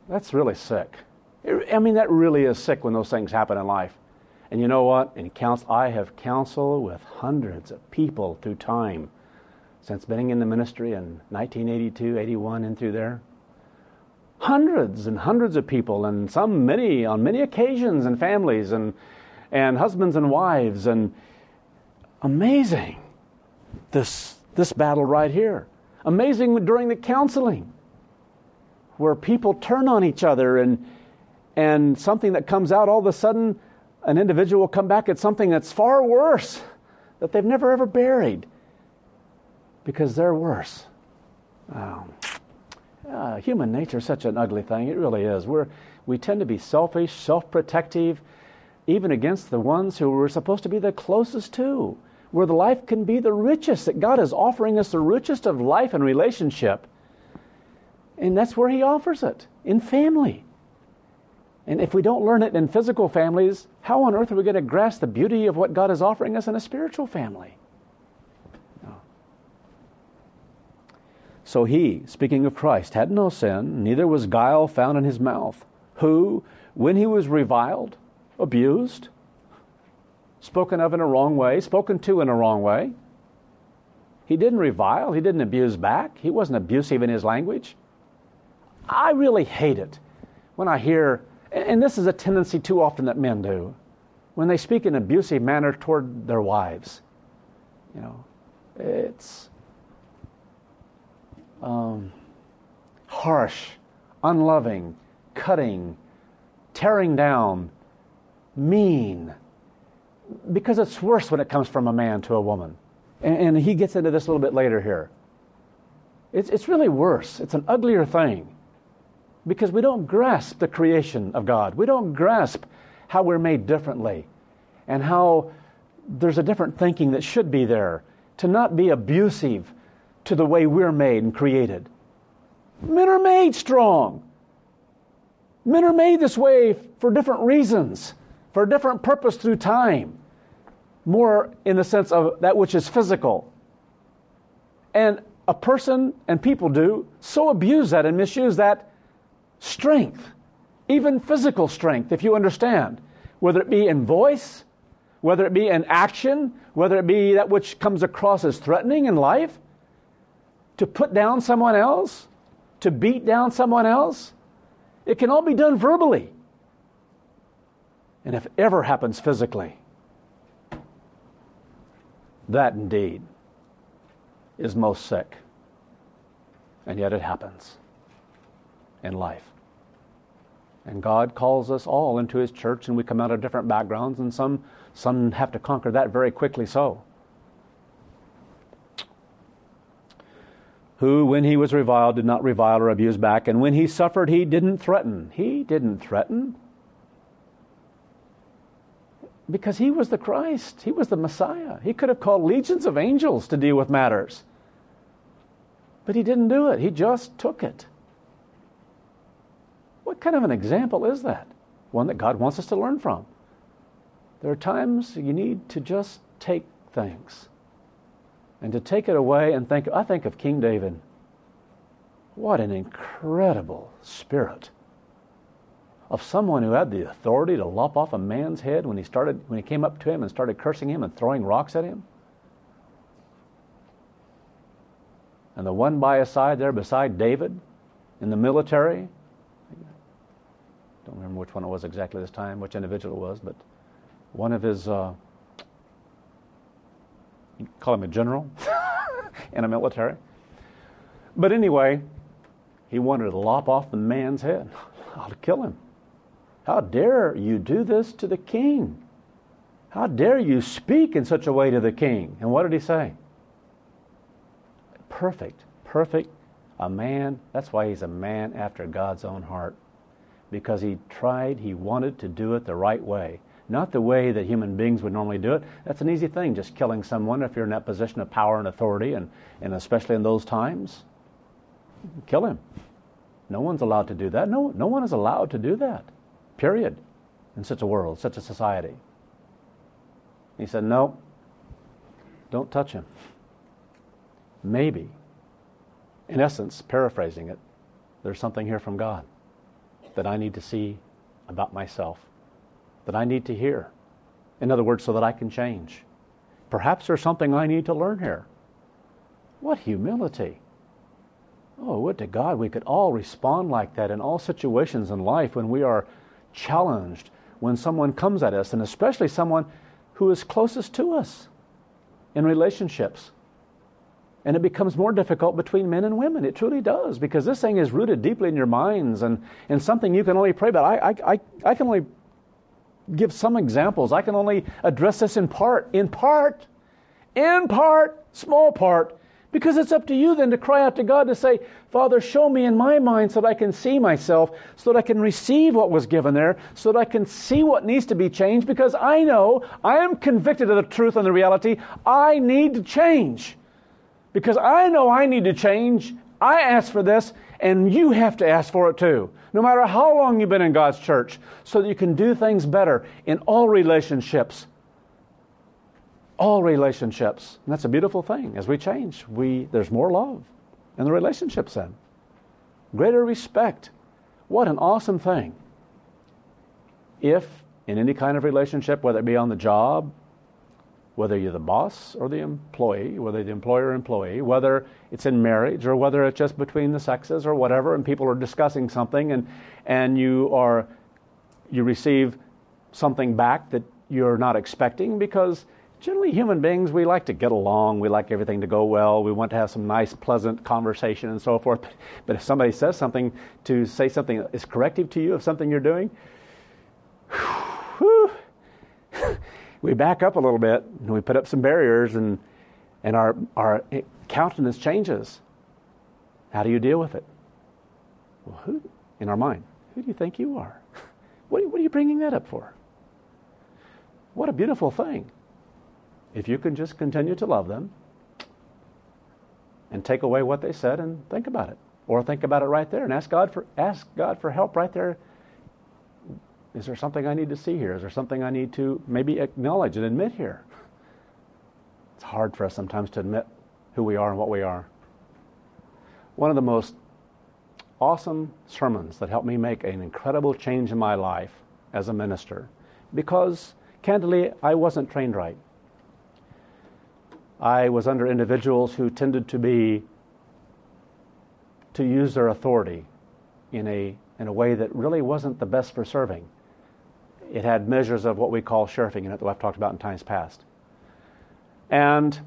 That's really sick. I mean, that really is sick when those things happen in life. And you know what? In counsel, I have counseled with hundreds of people through time since being in the ministry in nineteen eighty-two, eighty-one, and through there. Hundreds and hundreds of people, and some many on many occasions, and families, and and husbands and wives, and amazing. This this battle right here, amazing during the counseling, where people turn on each other, and and something that comes out all of a sudden, an individual will come back at something that's far worse that they've never ever buried because they're worse. Wow. Uh, human nature is such an ugly thing. It really is. We're, we tend to be selfish, self-protective, even against the ones who we're supposed to be the closest to, where the life can be the richest, that God is offering us the richest of life and relationship. And that's where He offers it, in family. And if we don't learn it in physical families, how on earth are we going to grasp the beauty of what God is offering us in a spiritual family? So He, speaking of Christ, had no sin, neither was guile found in His mouth, who, when He was reviled, abused, spoken of in a wrong way, spoken to in a wrong way, He didn't revile, He didn't abuse back, He wasn't abusive in His language. I really hate it when I hear, and this is a tendency too often that men do, when they speak in an abusive manner toward their wives. You know, it's Um, harsh, unloving, cutting, tearing down, mean, because it's worse when it comes from a man to a woman. And, and he gets into this a little bit later here. It's, it's really worse. It's an uglier thing because we don't grasp the creation of God. We don't grasp how we're made differently and how there's a different thinking that should be there, to not be abusive to the way we're made and created. Men are made strong. Men are made this way for different reasons, for a different purpose through time, more in the sense of that which is physical. And a person, and people do, so abuse that and misuse that strength, even physical strength, if you understand, whether it be in voice, whether it be in action, whether it be that which comes across as threatening in life, to put down someone else, to beat down someone else. It can all be done verbally. And if it ever happens physically, that indeed is most sick. And yet it happens in life. And God calls us all into His church, and we come out of different backgrounds, and some, some have to conquer that very quickly so. Who, when He was reviled, did not revile or abuse back, and when He suffered, He didn't threaten. He didn't threaten. Because He was the Christ. He was the Messiah. He could have called legions of angels to deal with matters. But He didn't do it. He just took it. What kind of an example is that? One that God wants us to learn from. There are times you need to just take things. And to take it away and think, I think of King David. What an incredible spirit of someone who had the authority to lop off a man's head when he started, when he came up to him and started cursing him and throwing rocks at him. And the one by his side there beside David in the military. I don't remember which one it was exactly this time, which individual it was, but one of his... Uh, You call him a general in a military. But anyway, he wanted to lop off the man's head. How to kill him. How dare you do this to the king? How dare you speak in such a way to the king? And what did he say? Perfect, perfect, a man. That's why he's a man after God's own heart. Because he tried, he wanted to do it the right way. Not the way that human beings would normally do it. That's an easy thing, just killing someone if you're in that position of power and authority, and, and especially in those times. Kill him. No one's allowed to do that. No, no one is allowed to do that, period, in such a world, such a society. He said, no, don't touch him. Maybe, in essence, paraphrasing it, there's something here from God. that I need to see about myself, that I need to hear. In other words, so that I can change. Perhaps there's something I need to learn here. What humility. Oh, would to God we could all respond like that in all situations in life when we are challenged, when someone comes at us, and especially someone who is closest to us in relationships. And it becomes more difficult between men and women. It truly does, because this thing is rooted deeply in your minds and, and something you can only pray about. I, I, I, I can only give some examples. I can only address this in part, in part, in part, small part, because it's up to you then to cry out to God to say, Father, show me in my mind so that I can see myself, so that I can receive what was given there, so that I can see what needs to be changed, because I know, I am convicted of the truth and the reality, I need to change. Because I know I need to change. I ask for this, and you have to ask for it too. No matter how long you've been in God's church, so that you can do things better in all relationships. All relationships. And that's a beautiful thing. As we change, we there's more love in the relationships then. Greater respect. What an awesome thing. If in any kind of relationship, whether it be on the job, whether you're the boss or the employee, whether the employer or employee, whether it's in marriage or whether it's just between the sexes or whatever, and people are discussing something and and you are you receive something back that you're not expecting, because generally human beings, we like to get along, we like everything to go well, we want to have some nice, pleasant conversation and so forth. But, but if somebody says something, to say something that is corrective to you of something you're doing, whew, we back up a little bit and we put up some barriers, and and our our countenance changes. How do you deal with it? Well, who in our mind? Who do you think you are? What are, what are you bringing that up for? What a beautiful thing. If you can just continue to love them and take away what they said and think about it, or think about it right there and ask God for ask God for help right there. Is there something I need to see here? Is there something I need to maybe acknowledge and admit here? It's hard for us sometimes to admit who we are and what we are. One of the most awesome sermons that helped me make an incredible change in my life as a minister, because candidly, I wasn't trained right. I was under individuals who tended to be, to use their authority in a in a way that really wasn't the best for serving. It had measures of what we call sheriffing in it that I've talked about in times past. And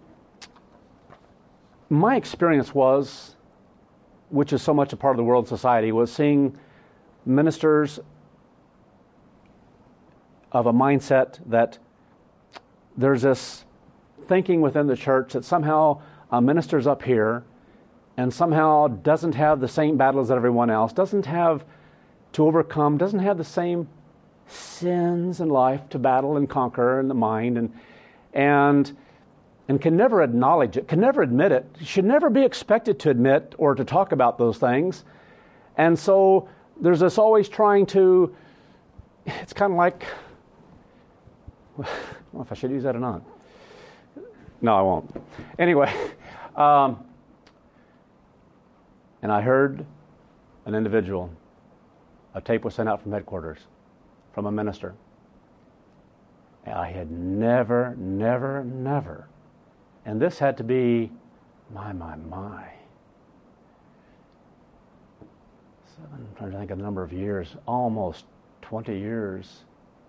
my experience was, which is so much a part of the world society, was seeing ministers of a mindset that there's this thinking within the church that somehow a minister's up here and somehow doesn't have the same battles that everyone else, doesn't have to overcome, doesn't have the same sins in life to battle and conquer in the mind, and and and can never acknowledge it, can never admit it, should never be expected to admit or to talk about those things. And so there's this always trying to, it's kind of like, I don't know if I should use that or not. No, I won't. Anyway, um, and I heard an individual, a tape was sent out from headquarters, from a minister. And I had never, never, never, and this had to be, my, my, my, seven, I'm trying to think of the number of years, almost twenty years,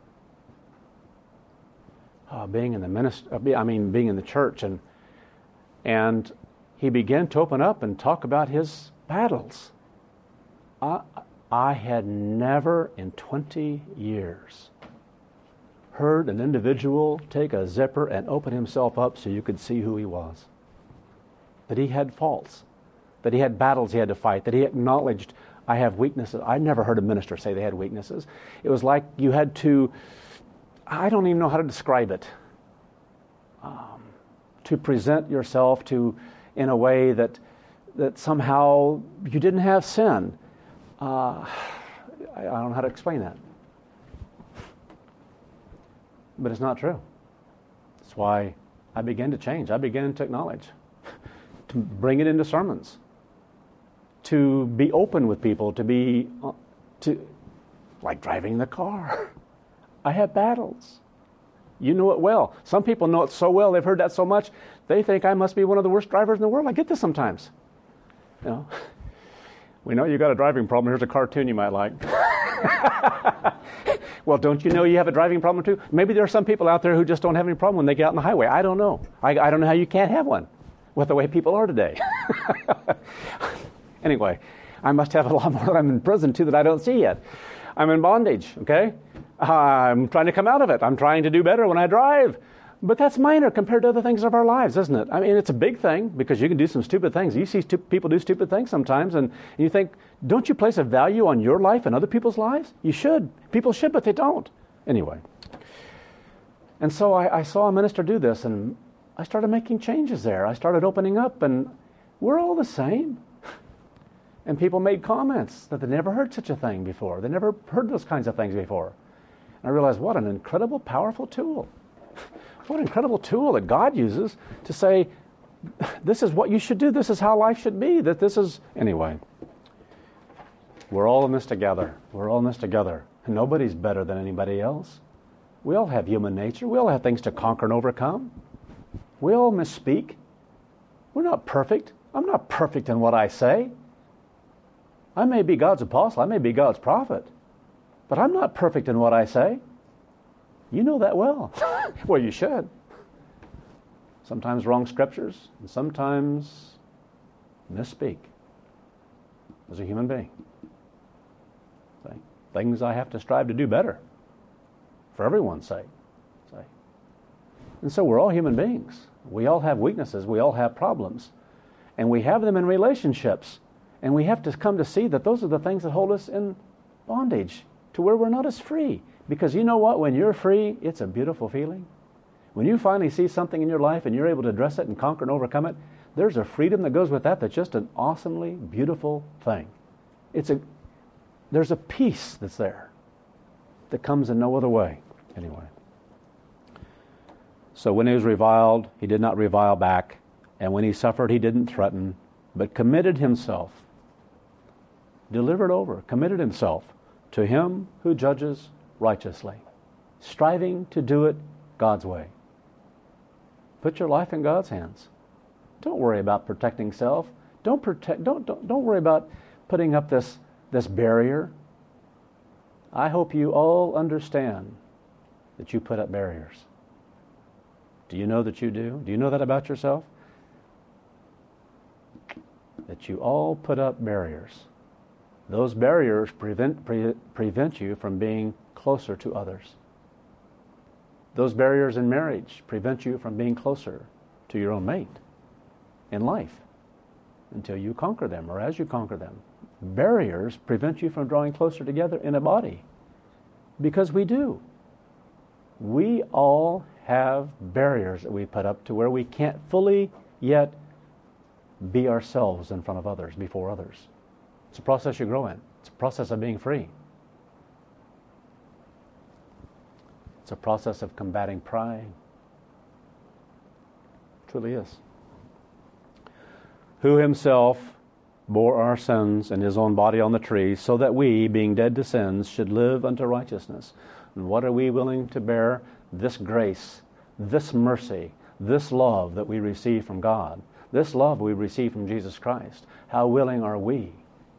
uh, being in the ministry, I mean, being in the church, and and he began to open up and talk about his battles. I, I had never in twenty years heard an individual take a zipper and open himself up so you could see who he was. That he had faults, that he had battles he had to fight, that he acknowledged, I have weaknesses. I never heard a minister say they had weaknesses. It was like you had to, I don't even know how to describe it, um, to present yourself to in a way that that somehow you didn't have sin. Uh, I, I don't know how to explain that. But it's not true. That's why I began to change. I began to acknowledge, to bring it into sermons, to be open with people, to be to, like driving the car. I have battles. You know it well. Some people know it so well, they've heard that so much, they think I must be one of the worst drivers in the world. I get this sometimes. You know, we know you got a driving problem. Here's a cartoon you might like. Well, don't you know you have a driving problem too? Maybe there are some people out there who just don't have any problem when they get out on the highway. I don't know. I, I don't know how you can't have one with the way people are today. Anyway, I must have a lot more that I'm in prison too that I don't see yet. I'm in bondage, okay? I'm trying to come out of it. I'm trying to do better when I drive. But that's minor compared to other things of our lives, isn't it? I mean, it's a big thing because you can do some stupid things. You see stu- people do stupid things sometimes, and you think, don't you place a value on your life and other people's lives? You should. People should, but they don't. Anyway. And so I, I saw a minister do this, and I started making changes there. I started opening up, and we're all the same. And people made comments that they never heard such a thing before. They never heard those kinds of things before. And I realized, what an incredible, powerful tool. What an incredible tool that God uses to say, this is what you should do. This is how life should be. That this is, anyway. We're all in this together. We're all in this together. And nobody's better than anybody else. We all have human nature. We all have things to conquer and overcome. We all misspeak. We're not perfect. I'm not perfect in what I say. I may be God's apostle. I may be God's prophet. But I'm not perfect in what I say. You know that well. Well, you should. Sometimes wrong scriptures, and sometimes misspeak as a human being. Things I have to strive to do better for everyone's sake. And so we're all human beings. We all have weaknesses. We all have problems. And we have them in relationships. And we have to come to see that those are the things that hold us in bondage to where we're not as free. Because you know what? When you're free, it's a beautiful feeling. When you finally see something in your life and you're able to address it and conquer and overcome it, there's a freedom that goes with that that's just an awesomely beautiful thing. It's a, there's a peace that's there that comes in no other way. Anyway. So when he was reviled, he did not revile back. And when he suffered, he didn't threaten, but committed himself, delivered over, committed himself to him who judges righteously, striving to do it God's way. Put your life in God's hands. Don't worry about protecting self. Don't protect. Don't don't, don't worry about putting up this this barrier. I hope you all understand that you put up barriers. Do you know that you do? Do you know that about yourself? That you all put up barriers. Those barriers prevent pre- prevent you from being closer to others. Those barriers in marriage prevent you from being closer to your own mate in life until you conquer them or as you conquer them. Barriers prevent you from drawing closer together in a body because we do. We all have barriers that we put up to where we can't fully yet be ourselves in front of others, before others. It's a process you grow in. It's a process of being free. It's a process of combating pride. It truly is. Who himself bore our sins in his own body on the tree, so that we, being dead to sins, should live unto righteousness. And what are we willing to bear? This grace, this mercy, this love that we receive from God, this love we receive from Jesus Christ. How willing are we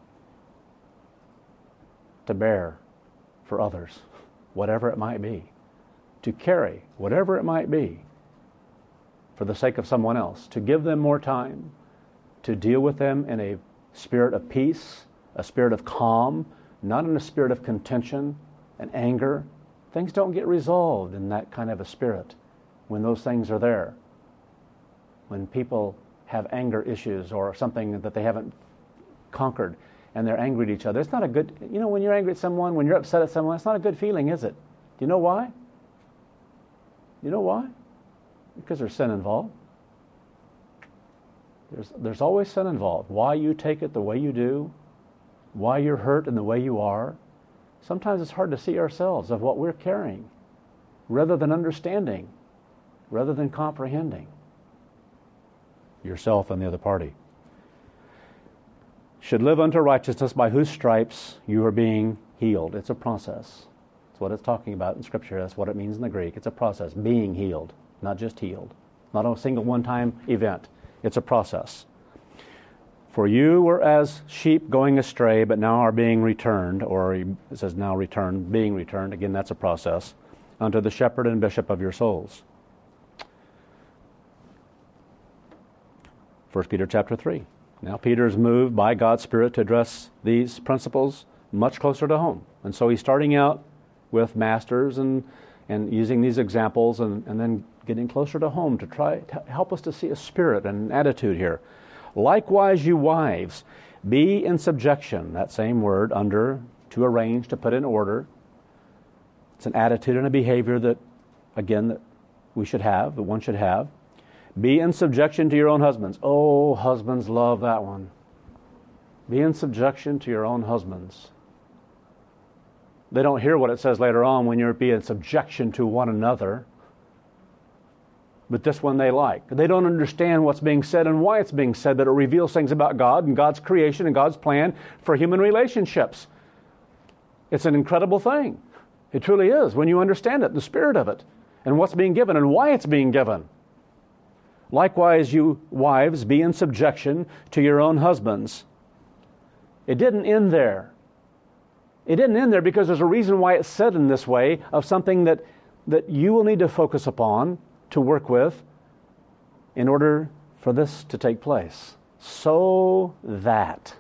to bear for others, whatever it might be, to carry whatever it might be for the sake of someone else, to give them more time, to deal with them in a spirit of peace, a spirit of calm, not in a spirit of contention and anger. Things don't get resolved in that kind of a spirit when those things are there. When people have anger issues or something that they haven't conquered and they're angry at each other, it's not a good, you know, when you're angry at someone, when you're upset at someone, it's not a good feeling, is it? Do you know why? You know why? Because there's sin involved. There's, there's always sin involved. Why you take it the way you do, why you're hurt in the way you are. Sometimes it's hard to see ourselves of what we're carrying, rather than understanding, rather than comprehending yourself and the other party. Should live unto righteousness, by whose stripes you are being healed. It's a process. That's what it's talking about in Scripture. That's what it means in the Greek. It's a process, being healed, not just healed. Not a single one-time event. It's a process. For you were as sheep going astray, but now are being returned, or it says now returned, being returned. Again, that's a process. Unto the shepherd and bishop of your souls. First Peter chapter three. Now Peter is moved by God's Spirit to address these principles much closer to home. And so he's starting out with masters and, and using these examples and, and then getting closer to home to try to help us to see a spirit and an attitude here. Likewise, you wives, be in subjection, that same word, under, to arrange, to put in order. It's an attitude and a behavior that, again, that we should have, that one should have. Be in subjection to your own husbands. Oh, husbands love that one. Be in subjection to your own husbands. They don't hear what it says later on when you're being in subjection to one another. But this one they like. They don't understand what's being said and why it's being said, but it reveals things about God and God's creation and God's plan for human relationships. It's an incredible thing. It truly is when you understand it, the spirit of it, and what's being given and why it's being given. Likewise, you wives, be in subjection to your own husbands. It didn't end there. It didn't end there because there's a reason why it's said in this way of something that, that you will need to focus upon, to work with, in order for this to take place. So that,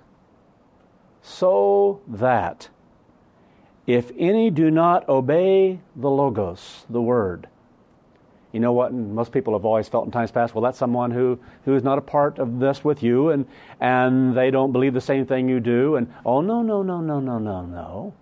so that, if any do not obey the Logos, the Word. You know what? And most people have always felt in times past, well, that's someone who, who is not a part of this with you, and, and they don't believe the same thing you do. And, oh, no, no, no, no, no, no, no.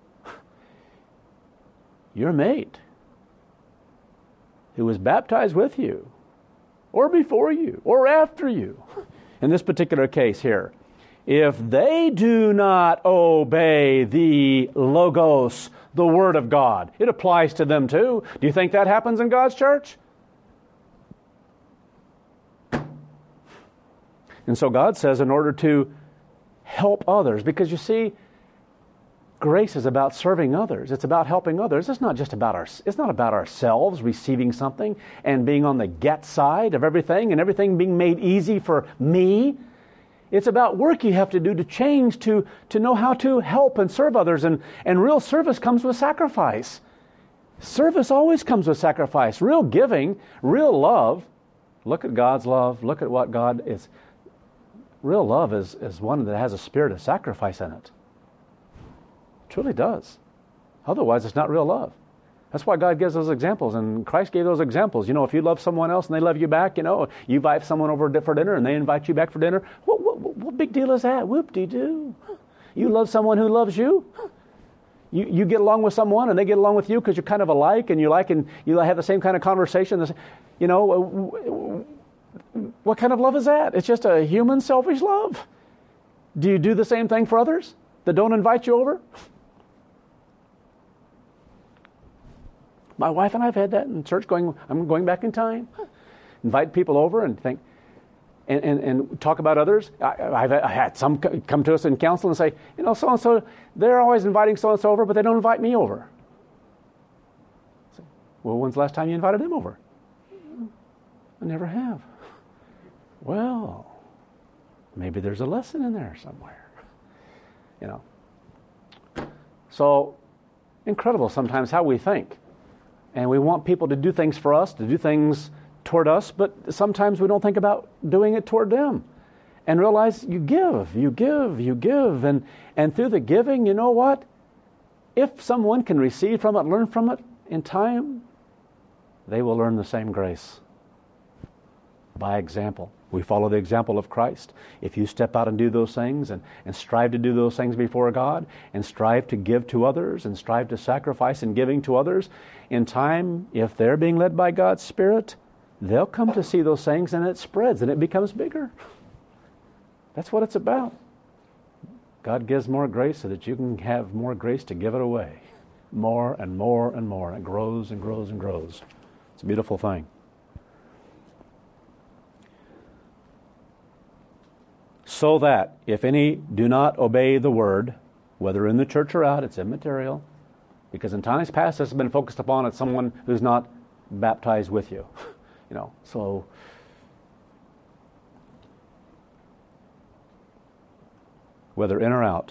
Your mate, who was baptized with you, or before you, or after you. In this particular case here, if they do not obey the Logos, the Word of God, it applies to them too. Do you think that happens in God's church? And so God says in order to help others, because you see, grace is about serving others. It's about helping others. It's not just about our, it's not about ourselves receiving something and being on the get side of everything and everything being made easy for me. It's about work you have to do to change, to, to know how to help and serve others. And, and real service comes with sacrifice. Service always comes with sacrifice. Real giving, real love. Look at God's love. Look at what God is. Real love is, is one that has a spirit of sacrifice in it. It truly does. Otherwise, it's not real love. That's why God gives those examples, and Christ gave those examples. You know, if you love someone else and they love you back, you know, you invite someone over for dinner and they invite you back for dinner. What, what, what big deal is that? Whoop-de-doo. You love someone who loves you. You you get along with someone and they get along with you because you're kind of alike and you like and you have the same kind of conversation. You know, what kind of love is that? It's just a human, selfish love. Do you do the same thing for others that don't invite you over? My wife and I have had that in church. Going, I'm going back in time. Invite people over and think, and, and, and talk about others. I, I've I had some come to us in counsel and say, you know, so and so, they're always inviting so and so over, but they don't invite me over. So, well, when's the last time you invited them over? I never have. Well, maybe there's a lesson in there somewhere. You know. So incredible sometimes how we think. And we want people to do things for us, to do things toward us, but sometimes we don't think about doing it toward them. And realize you give, you give, you give. And, and through the giving, you know what? If someone can receive from it, learn from it in time, they will learn the same grace. By example. We follow the example of Christ. If you step out and do those things and, and strive to do those things before God and strive to give to others and strive to sacrifice in giving to others, in time, if they're being led by God's Spirit, they'll come to see those things and it spreads and it becomes bigger. That's what it's about. God gives more grace so that you can have more grace to give it away. More and more and more. It grows and grows and grows. It's a beautiful thing. So that if any do not obey the word, Whether in the church or out, it's immaterial. Because in times past, this has been focused upon as someone who's not baptized with you. You know, so whether in or out.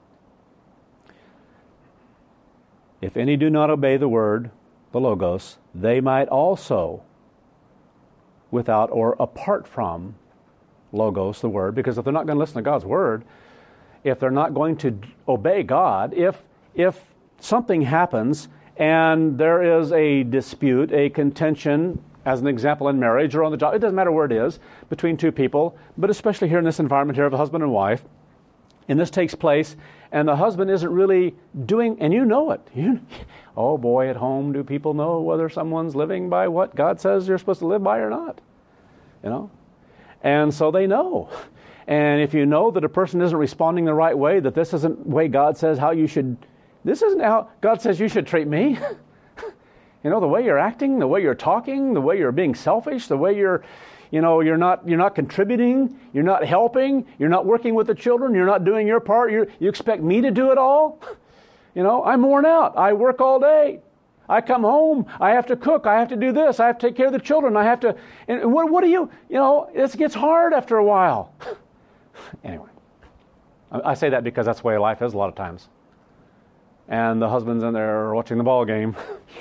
If any do not obey the word, the Logos, they might also, without or apart from Logos, the word, because if they're not going to listen to God's word, if they're not going to obey God, if if something happens and there is a dispute, a contention, as an example in marriage or on the job, it doesn't matter where it is, between two people, but especially here in this environment here of a husband and wife, and this takes place, and the husband isn't really doing, and you know it. You, oh boy, at home, do people know whether someone's living by what God says you're supposed to live by or not? You know? And so they know. And if you know that a person isn't responding the right way, that this isn't the way God says how you should, this isn't how God says you should treat me. You know, the way you're acting, the way you're talking, the way you're being selfish, the way you're, you know, you're not you're not contributing, you're not helping, you're not working with the children, you're not doing your part, you you expect me to do it all? You know, I'm worn out. I work all day. I come home, I have to cook, I have to do this, I have to take care of the children, I have to, and what, what do you, you know, it gets hard after a while. Anyway, I, I say that because that's the way life is a lot of times. And the husband's in there watching the ball game.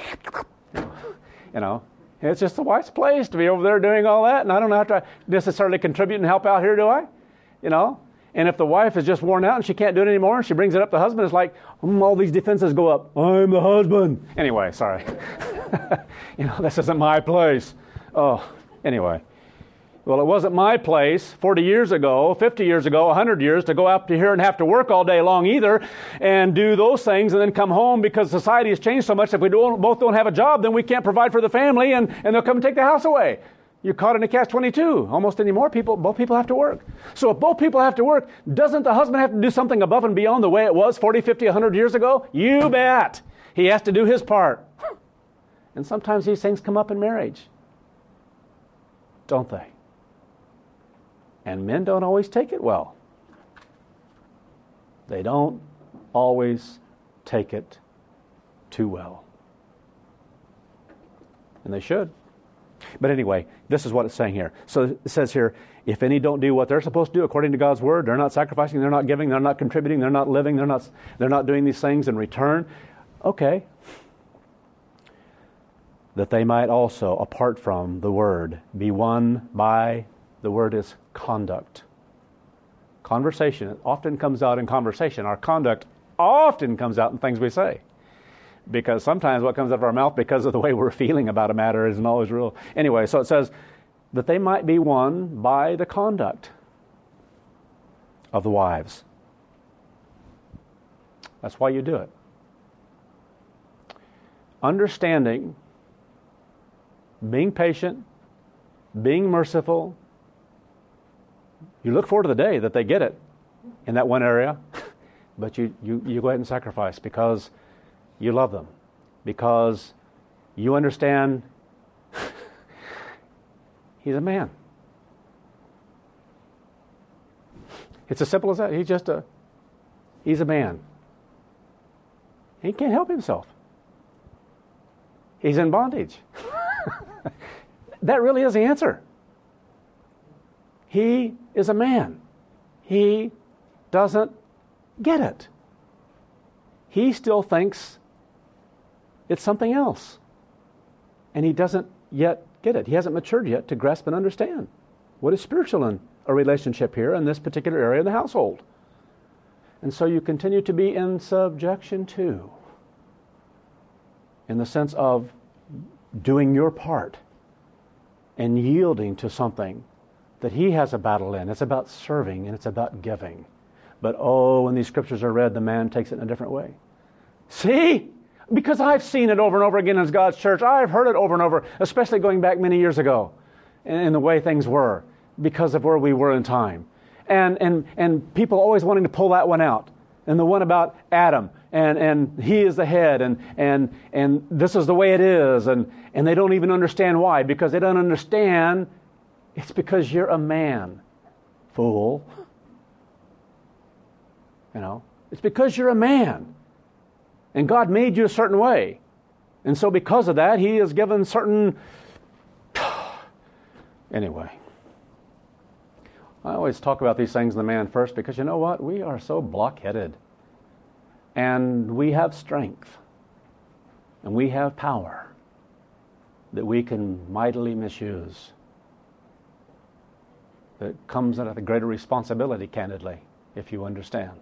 You know, it's just the wife's place to be over there doing all that, and I don't have to necessarily contribute and help out here, do I? You know? And if the wife is just worn out and she can't do it anymore, and she brings it up to the husband, it's like, mm, all these defenses go up. I'm the husband. Anyway, sorry. You know, this isn't my place. Oh, anyway. Well, it wasn't my place forty years ago, fifty years ago, one hundred years to go out to here and have to work all day long either and do those things and then come home because society has changed so much. If we don't, both don't have a job, then we can't provide for the family and, and they'll come and take the house away. You're caught in a catch twenty-two. Almost anymore, people, both people have to work. So if both people have to work, doesn't the husband have to do something above and beyond the way it was forty, fifty, one hundred years ago? You bet. He has to do his part. And sometimes these things come up in marriage. Don't they? And men don't always take it well. They don't always take it too well. And they should. But anyway, this is what it's saying here. So it says here, if any don't do what they're supposed to do according to God's word, they're not sacrificing, they're not giving, they're not contributing, they're not living, they're not they're not doing these things in return. Okay. That they might also, apart from the word, be won by, the word is conduct. Conversation. It often comes out in conversation. Our conduct often comes out in things we say. Because sometimes what comes out of our mouth because of the way we're feeling about a matter isn't always real. Anyway, so it says that they might be won by the conduct of the wives. That's why you do it. Understanding, being patient, being merciful. You look forward to the day that they get it in that one area, but you, you, you go ahead and sacrifice because you love them, because you understand he's a man. It's as simple as that. He's just a, he's a man. He can't help himself. He's in bondage. That really is the answer. He is a man. He doesn't get it. He still thinks it's something else. And he doesn't yet get it. He hasn't matured yet to grasp and understand what is spiritual in a relationship here in this particular area of the household. And so you continue to be in subjection to, in the sense of doing your part and yielding to something that he has a battle in. It's about serving and it's about giving. But oh, when these scriptures are read, the man takes it in a different way. See? Because I've seen it over and over again in God's church. I've heard it over and over, especially going back many years ago, in the way things were, because of where we were in time. And and and people always wanting to pull that one out. And the one about Adam, and, and he is the head, and and and this is the way it is, and, and they don't even understand why, because they don't understand it's because you're a man, fool. You know, It's because you're a man. And God made you a certain way. And so because of that, He has given certain... Anyway. I always talk about these things in the man first because you know what? We are so blockheaded. And we have strength. And we have power that we can mightily misuse. That comes at a greater responsibility, candidly, if you understand.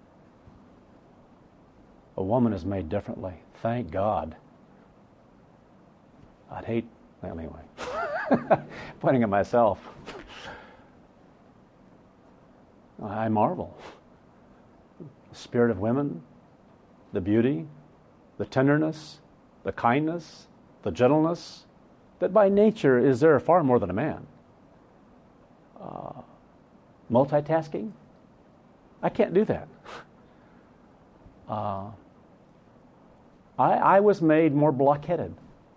A woman is made differently. Thank God. I'd hate... Anyway. Pointing at myself. I marvel. The spirit of women, the beauty, the tenderness, the kindness, the gentleness, that by nature is there far more than a man. Uh, multitasking? I can't do that. Uh, I, I was made more blockheaded.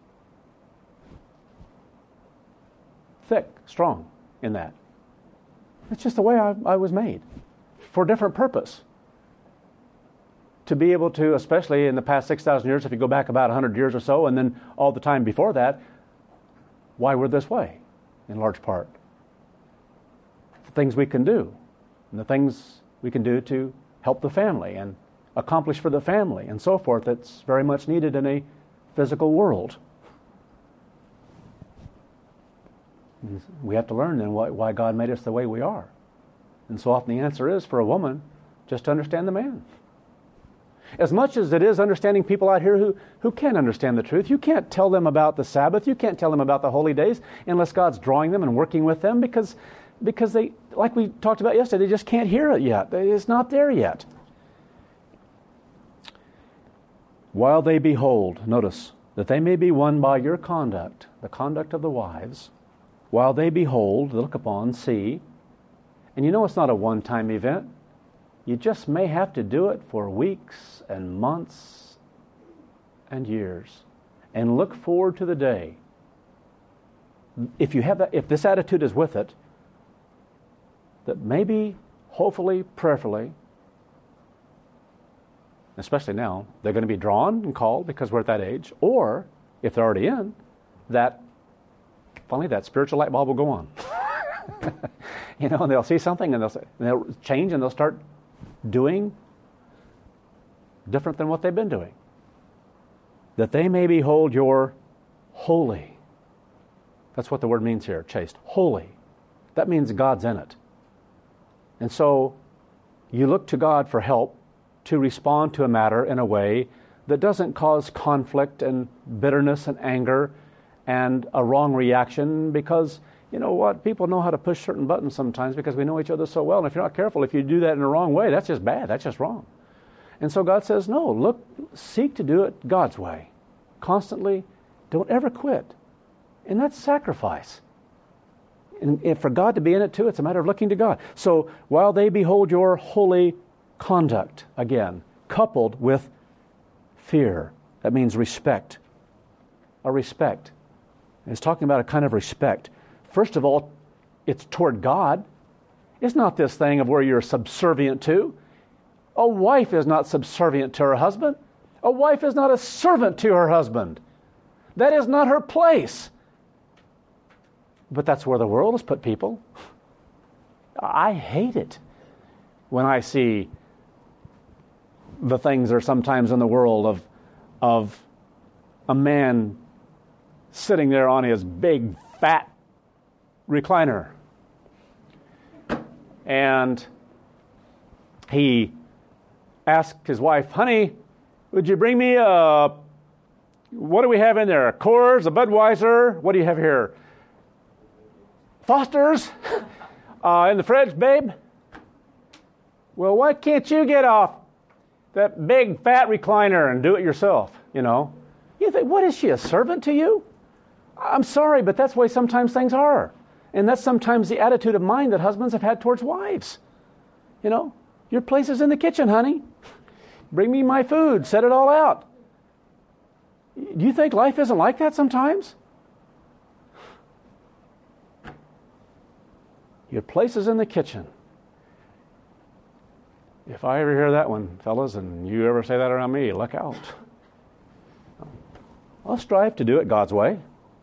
Thick, strong in that. It's just the way I, I was made. For a different purpose. To be able to, especially in the past six thousand years, if you go back about one hundred years or so, and then all the time before that, why we're this way, in large part. The things we can do, and the things we can do to help the family, and accomplish for the family, and so forth, that's very much needed in a physical world. We have to learn then why, why God made us the way we are. And so often the answer is, for a woman, just to understand the man. As much as it is understanding people out here who, who can't understand the truth, you can't tell them about the Sabbath, you can't tell them about the holy days unless God's drawing them and working with them because, because they, like we talked about yesterday, they just can't hear it yet. It's not there yet. While they behold, notice, that they may be won by your conduct, the conduct of the wives, while they behold, look upon, see, and you know it's not a one-time event. You just may have to do it for weeks and months and years, and look forward to the day. If you have that, if this attitude is with it, that maybe, hopefully, prayerfully, especially now, they're going to be drawn and called because we're at that age, or if they're already in, that finally that spiritual light bulb will go on. You know, and they'll see something and they'll, and they'll change and they'll start doing different than what they've been doing. That they may behold your holy. That's what the word means here, chaste. Holy. That means God's in it. And so you look to God for help to respond to a matter in a way that doesn't cause conflict and bitterness and anger and a wrong reaction, because you know what? People know how to push certain buttons sometimes because we know each other so well. And if you're not careful, if you do that in the wrong way, that's just bad. That's just wrong. And so God says, no, look, seek to do it God's way. Constantly. Don't ever quit. And that's sacrifice. And if for God to be in it too, it's a matter of looking to God. So while they behold your holy conduct, again, coupled with fear, that means respect. A respect. It's talking about a kind of respect. First of all, it's toward God. It's not this thing of where you're subservient to. A wife is not subservient to her husband. A wife is not a servant to her husband. That is not her place. But that's where the world has put people. I hate it when I see the things that are sometimes in the world of, of a man sitting there on his big, fat recliner. And he asked his wife, honey, would you bring me a, what do we have in there? A Coors, a Budweiser? What do you have here? Foster's? uh, in the fridge, babe? Well, why can't you get off that big fat recliner and do it yourself, you know? You think, what is she, a servant to you? I'm sorry, but that's the way sometimes things are. And that's sometimes the attitude of mind that husbands have had towards wives. You know, your place is in the kitchen, honey. Bring me my food, set it all out. Do you think life isn't like that sometimes? Your place is in the kitchen. If I ever hear that one, fellas, and you ever say that around me, look out. I'll strive to do it God's way.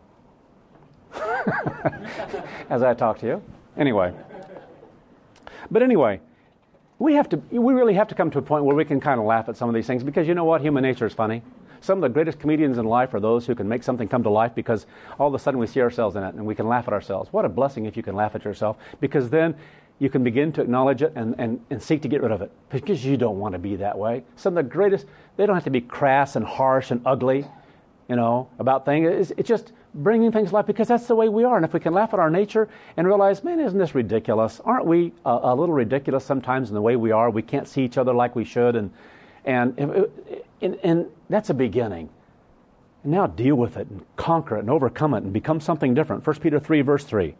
As I talk to you. Anyway. But anyway, we have to, we really have to come to a point where we can kind of laugh at some of these things, because you know what? Human nature is funny. Some of the greatest comedians in life are those who can make something come to life because all of a sudden we see ourselves in it and we can laugh at ourselves. What a blessing if you can laugh at yourself, because then you can begin to acknowledge it and, and, and seek to get rid of it, because you don't want to be that way. Some of the greatest, they don't have to be crass and harsh and ugly, you know, about things. It's, it's just bringing things to life, because that's the way we are. And if we can laugh at our nature and realize, man, isn't this ridiculous? Aren't we a, a little ridiculous sometimes in the way we are? We can't see each other like we should, and and and, and that's a beginning. And now deal with it and conquer it and overcome it and become something different. First Peter three, verse three.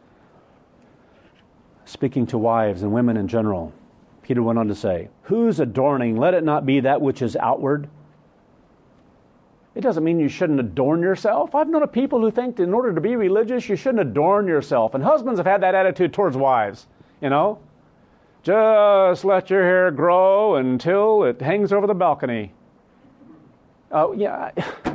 Speaking to wives and women in general, Peter went on to say, whose adorning, let it not be that which is outward. It doesn't mean you shouldn't adorn yourself. I've known of people who think that in order to be religious, you shouldn't adorn yourself. And husbands have had that attitude towards wives, you know. Just let your hair grow until it hangs over the balcony. Oh, yeah.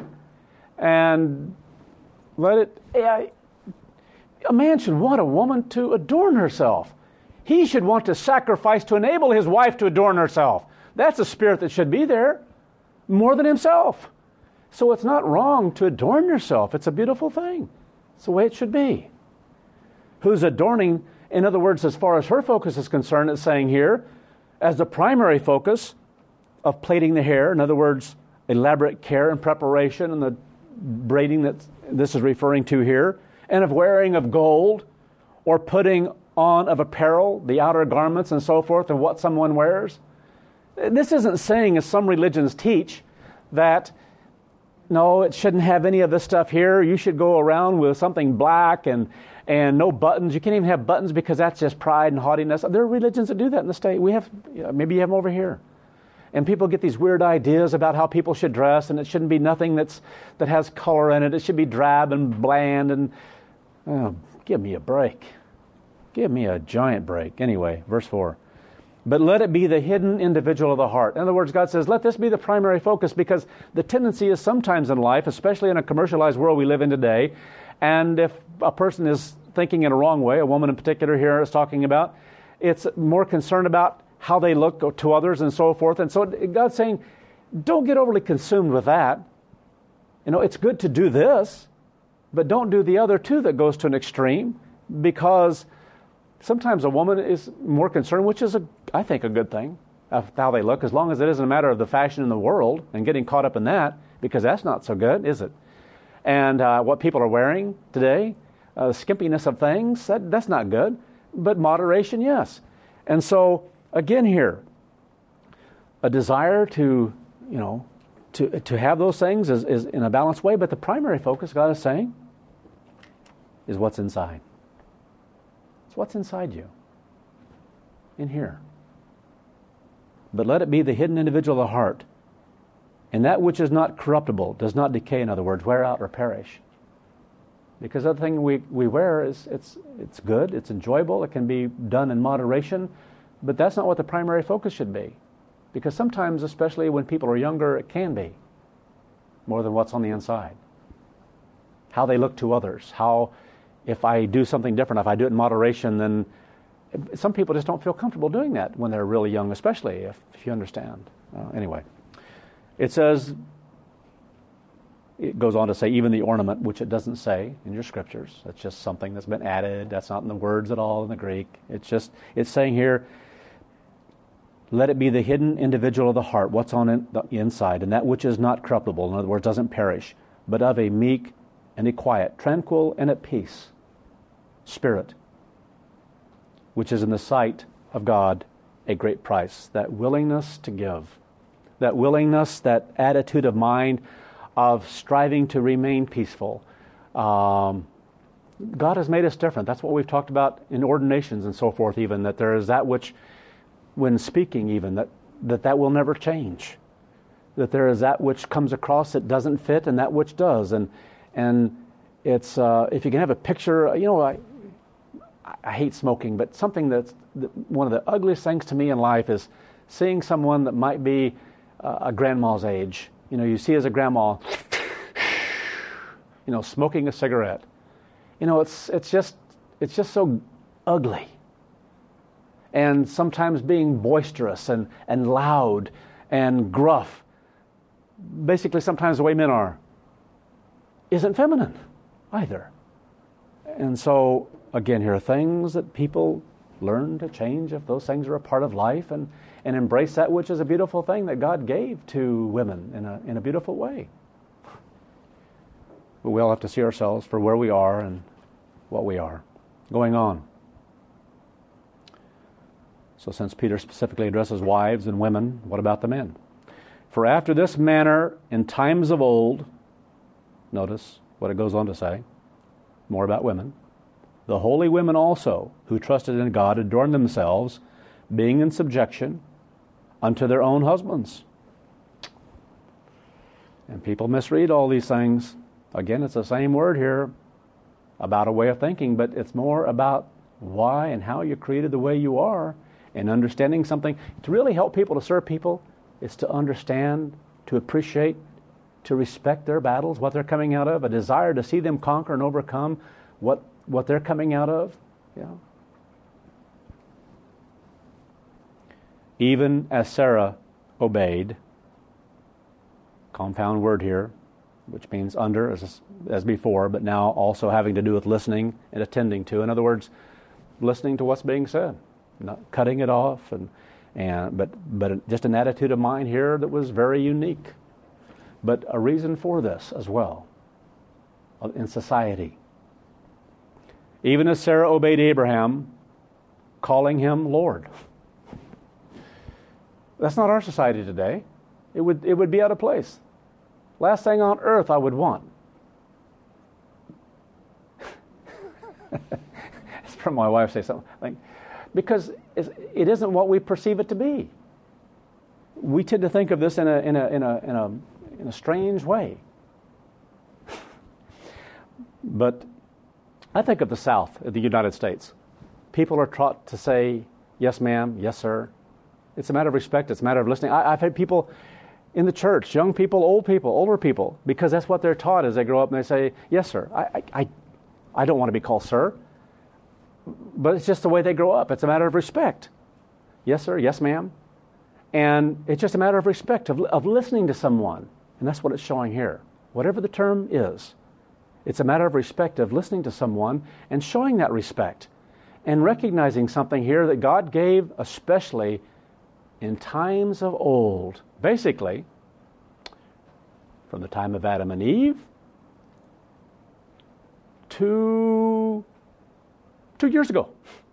And let it... Yeah, a man should want a woman to adorn herself. He should want to sacrifice to enable his wife to adorn herself. That's a spirit that should be there more than himself. So it's not wrong to adorn yourself. It's a beautiful thing. It's the way it should be. Who's adorning, in other words, as far as her focus is concerned, it's saying here, as the primary focus of plaiting the hair, in other words, elaborate care and preparation and the braiding that this is referring to here, and of wearing of gold or putting on of apparel, the outer garments and so forth of what someone wears. This isn't saying, as some religions teach, that no, it shouldn't have any of this stuff here. You should go around with something black and, and no buttons. You can't even have buttons because that's just pride and haughtiness. There are religions that do that in the state. We have, maybe you have them over here. And people get these weird ideas about how people should dress, and it shouldn't be nothing that's that has color in it. It should be drab and bland. And oh, give me a break. Give me a giant break. Anyway, verse four. But let it be the hidden individual of the heart. In other words, God says, let this be the primary focus, because the tendency is sometimes in life, especially in a commercialized world we live in today, and if a person is thinking in a wrong way, a woman in particular here is talking about, it's more concerned about how they look to others and so forth. And so God's saying, don't get overly consumed with that. You know, it's good to do this, but don't do the other too that goes to an extreme, because sometimes a woman is more concerned, which is, a, I think, a good thing, of how they look, as long as it isn't a matter of the fashion in the world and getting caught up in that, because that's not so good, is it? And uh, what people are wearing today, uh, skimpiness of things, that, that's not good, but moderation, yes. And so, again here, a desire to, you know, to to have those things is, is in a balanced way, but the primary focus, God is saying, is what's inside. What's inside you? In here. But let it be the hidden individual of the heart, and that which is not corruptible, does not decay, in other words, wear out or perish. Because the thing we, we wear is it's it's good, it's enjoyable, it can be done in moderation, but that's not what the primary focus should be. Because sometimes, especially when people are younger, it can be more than what's on the inside. How they look to others, how if I do something different, if I do it in moderation, then some people just don't feel comfortable doing that when they're really young, especially, if, if you understand. Uh, anyway, it says, it goes on to say, even the ornament, which it doesn't say in your scriptures. That's just something that's been added. That's not in the words at all in the Greek. It's just, it's saying here, let it be the hidden individual of the heart, what's on in, the inside, and that which is not corruptible, in other words, doesn't perish, but of a meek and a quiet, tranquil and at peace spirit, which is in the sight of God a great price. That willingness to give, that willingness, that attitude of mind of striving to remain peaceful. Um, God has made us different. That's what we've talked about in ordinations and so forth, even, that there is that which, when speaking even, that that, that will never change. That there is that which comes across that doesn't fit and that which does. And and it's, uh, if you can have a picture, you know, I, I hate smoking, but something that's one of the ugliest things to me in life is seeing someone that might be uh, a grandma's age. You know, you see as a grandma, you know, smoking a cigarette. You know, it's it's just it's just so ugly. And sometimes being boisterous and, and loud and gruff, basically sometimes the way men are, isn't feminine either. And so, again, here are things that people learn to change if those things are a part of life, and, and embrace that which is a beautiful thing that God gave to women in a in a beautiful way. But we all have to see ourselves for where we are and what we are. Going on. So since Peter specifically addresses wives and women, what about the men? For after this manner in times of old, notice what it goes on to say, more about women, the holy women also, who trusted in God, adorned themselves, being in subjection unto their own husbands. And people misread all these things. Again, it's the same word here about a way of thinking, but it's more about why and how you're created the way you are, and understanding something. To really help people to serve people is to understand, to appreciate, to respect their battles, what they're coming out of, a desire to see them conquer and overcome what what they're coming out of. Yeah. Even as Sarah obeyed, compound word here, which means under as, as before, but now also having to do with listening and attending to. In other words, listening to what's being said, not cutting it off, and and but but just an attitude of mind here that was very unique. But a reason for this as well in society. Even as Sarah obeyed Abraham, calling him Lord. That's not our society today. It would it would be out of place. Last thing on earth I would want. It's from my wife say something like, because it isn't what we perceive it to be. We tend to think of this in a in a in a in a in a strange way. But I think of the South, of the United States. People are taught to say, yes, ma'am, yes, sir. It's a matter of respect. It's a matter of listening. I, I've had people in the church, young people, old people, older people, because that's what they're taught as they grow up, and they say, yes, sir. I, I, I, I don't want to be called sir. But it's just the way they grow up. It's a matter of respect. Yes, sir. Yes, ma'am. And it's just a matter of respect, of, of listening to someone. And that's what it's showing here. Whatever the term is, it's a matter of respect, of listening to someone and showing that respect. And recognizing something here that God gave especially in times of old. Basically, from the time of Adam and Eve to two years ago.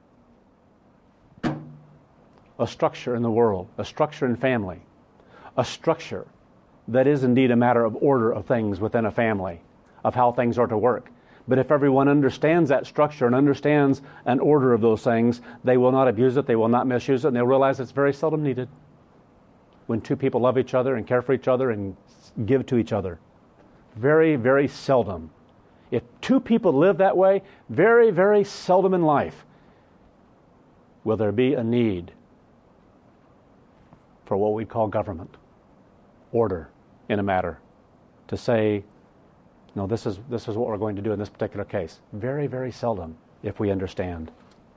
A structure in the world, a structure in family, a structure that is indeed a matter of order of things within a family, of how things are to work. But if everyone understands that structure and understands an order of those things, they will not abuse it, they will not misuse it, and they'll realize it's very seldom needed when two people love each other and care for each other and give to each other. Very, very seldom. If two people live that way, very, very seldom in life will there be a need for what we call government, order in a matter, to say, no, this is this is what we're going to do in this particular case. Very, very seldom, if we understand.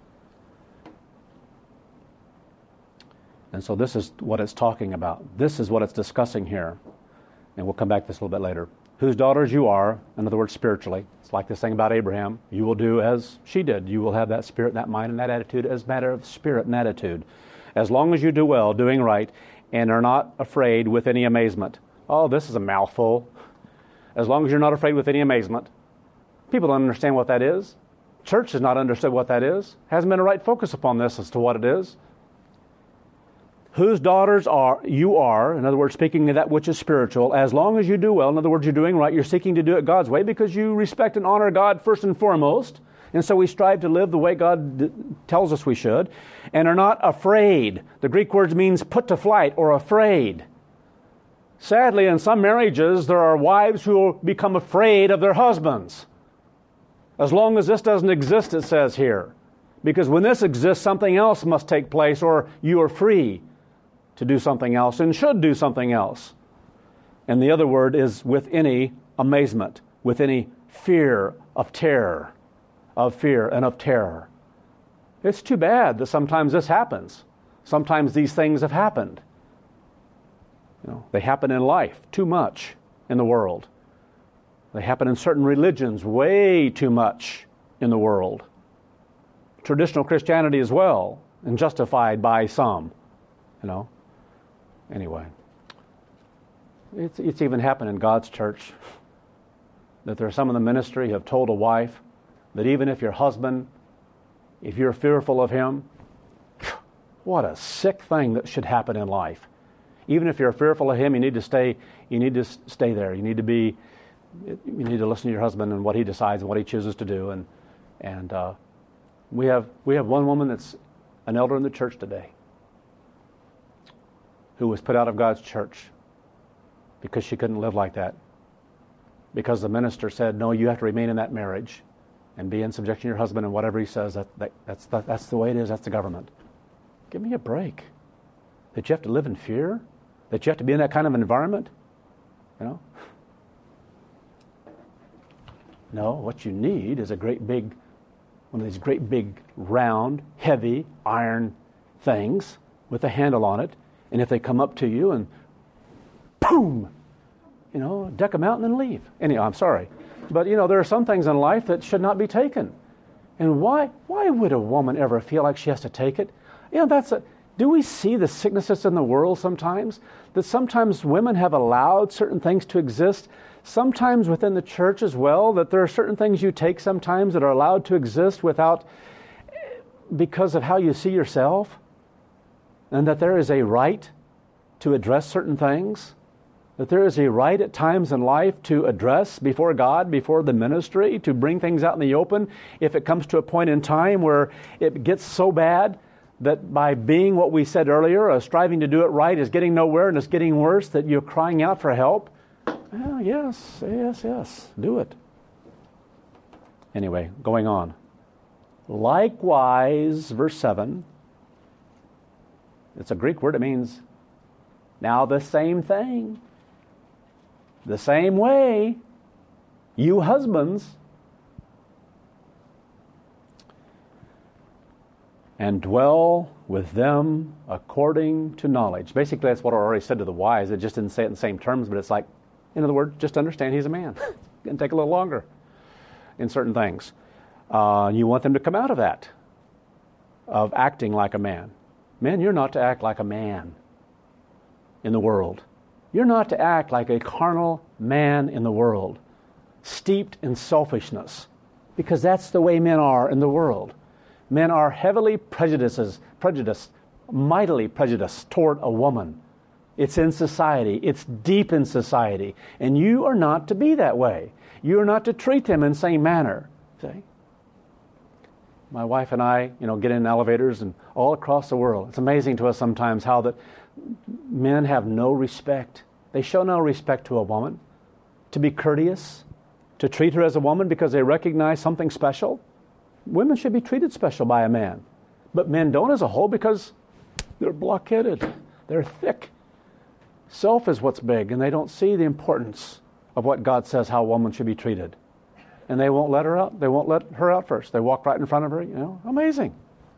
And so this is what it's talking about. This is what it's discussing here. And we'll come back to this a little bit later. Whose daughters you are, in other words, spiritually. It's like this thing about Abraham. You will do as she did. You will have that spirit, that mind, and that attitude as a matter of spirit and attitude. As long as you do well, doing right, and are not afraid with any amazement. Oh, this is a mouthful. As long as you're not afraid with any amazement. People don't understand what that is. Church has not understood what that is. Hasn't been a right focus upon this as to what it is. Whose daughters are you are, in other words, speaking of that which is spiritual, as long as you do well, in other words, you're doing right, you're seeking to do it God's way because you respect and honor God first and foremost, and so we strive to live the way God d- tells us we should, and are not afraid. The Greek word means put to flight or afraid. Sadly, in some marriages, there are wives who become afraid of their husbands. As long as this doesn't exist, it says here. Because when this exists, something else must take place or you are free. to do something else and should do something else. And the other word is with any amazement, with any fear of terror, of fear and of terror. It's too bad that sometimes this happens. Sometimes these things have happened. You know, they happen in life too much in the world. They happen in certain religions way too much in the world. Traditional Christianity as well, and justified by some, you know. Anyway, it's, it's even happened in God's church that there are some in the ministry who have told a wife that even if your husband, if you're fearful of him, what a sick thing that should happen in life. Even if you're fearful of him, you need to stay. You need to stay there. You need to be. You need to listen to your husband and what he decides and what he chooses to do. And and uh, we have we have one woman that's an elder in the church today who was put out of God's church because she couldn't live like that. Because the minister said, no, you have to remain in that marriage and be in subjection to your husband, and whatever he says, that, that that's that, that's the way it is. That's the government. Give me a break. That you have to live in fear? That you have to be in that kind of environment? You know? No, what you need is a great big, one of these great big, round, heavy, iron things with a handle on it. And if they come up to you and boom, you know, deck them out and then leave. Anyhow, I'm sorry. But, you know, there are some things in life that should not be taken. And why, why would a woman ever feel like she has to take it? You know, that's a... Do we see the sicknesses in the world sometimes? That sometimes women have allowed certain things to exist, sometimes within the church as well, that there are certain things you take sometimes that are allowed to exist without, because of how you see yourself, and that there is a right to address certain things, that there is a right at times in life to address before God, before the ministry, to bring things out in the open if it comes to a point in time where it gets so bad that by being what we said earlier, uh, striving to do it right is getting nowhere and it's getting worse, that you're crying out for help. Well, yes, yes, yes, do it. Anyway, going on. Likewise, verse seven, it's a Greek word. It means, now the same thing, the same way, you husbands, and dwell with them according to knowledge. Basically, that's what I already said to the wives. It just didn't say it in the same terms, but it's like, in other words, just understand he's a man. It's going to take a little longer in certain things. Uh, you want them to come out of that, of acting like a man. Men, you're not to act like a man in the world. You're not to act like a carnal man in the world, steeped in selfishness, because that's the way men are in the world. Men are heavily prejudiced, prejudiced, mightily prejudiced toward a woman. It's in society. It's deep in society. And you are not to be that way. You are not to treat them in the same manner. See? My wife and I, you know, get in elevators and all across the world. It's amazing to us sometimes how that men have no respect. They show no respect to a woman. To be courteous, to treat her as a woman because they recognize something special. Women should be treated special by a man. But men don't as a whole because they're blockheaded. They're thick. Self is what's big, and they don't see the importance of what God says how a woman should be treated. And they won't let her out. They won't let her out first. They walk right in front of her. You know, amazing.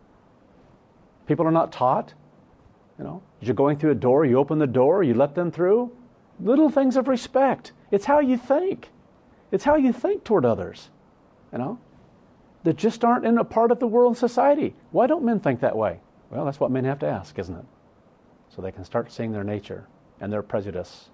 People are not taught. You know, as you're going through a door, you open the door, you let them through. Little things of respect. It's how you think. It's how you think toward others. You know, that just aren't in a part of the world and society. Why don't men think that way? Well, that's what men have to ask, isn't it? So they can start seeing their nature and their prejudice,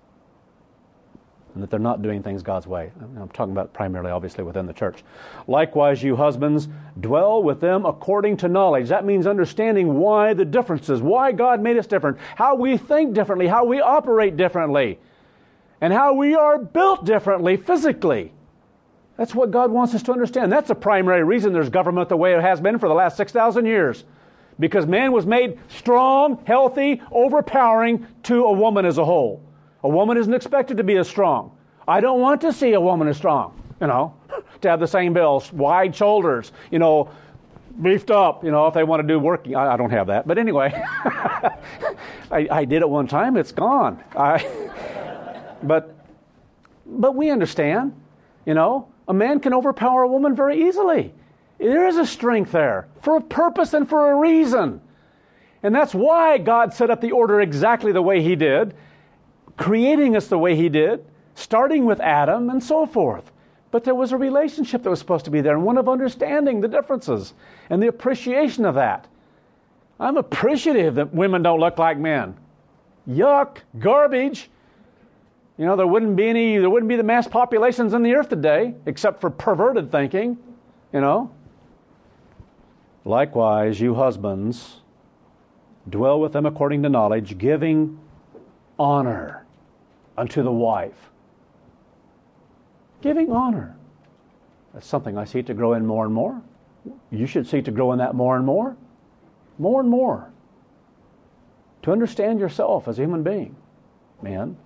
and that they're not doing things God's way. I'm talking about primarily, obviously, within the church. Likewise, you husbands, dwell with them according to knowledge. That means understanding why the differences, why God made us different, how we think differently, how we operate differently, and how we are built differently physically. That's what God wants us to understand. That's the primary reason there's government the way it has been for the last six thousand years. Because man was made strong, healthy, overpowering to a woman as a whole. A woman isn't expected to be as strong. I don't want to see a woman as strong, you know, to have the same bills, wide shoulders, you know, beefed up, you know, if they want to do working. I, I don't have that. But anyway, I, I did it one time, it's gone. I, but, but we understand, you know, a man can overpower a woman very easily. There is a strength there for a purpose and for a reason. And that's why God set up the order exactly the way He did, creating us the way He did, starting with Adam and so forth. But there was a relationship that was supposed to be there, and one of understanding the differences and the appreciation of that. I'm appreciative that women don't look like men. Yuck, garbage. You know, there wouldn't be any, there wouldn't be the mass populations on the earth today, except for perverted thinking, you know. Likewise, you husbands, dwell with them according to knowledge, giving honor unto the wife. Giving honor. That's something I seek to grow in more and more. You should seek to grow in that more and more. More and more. To understand yourself as a human being, man.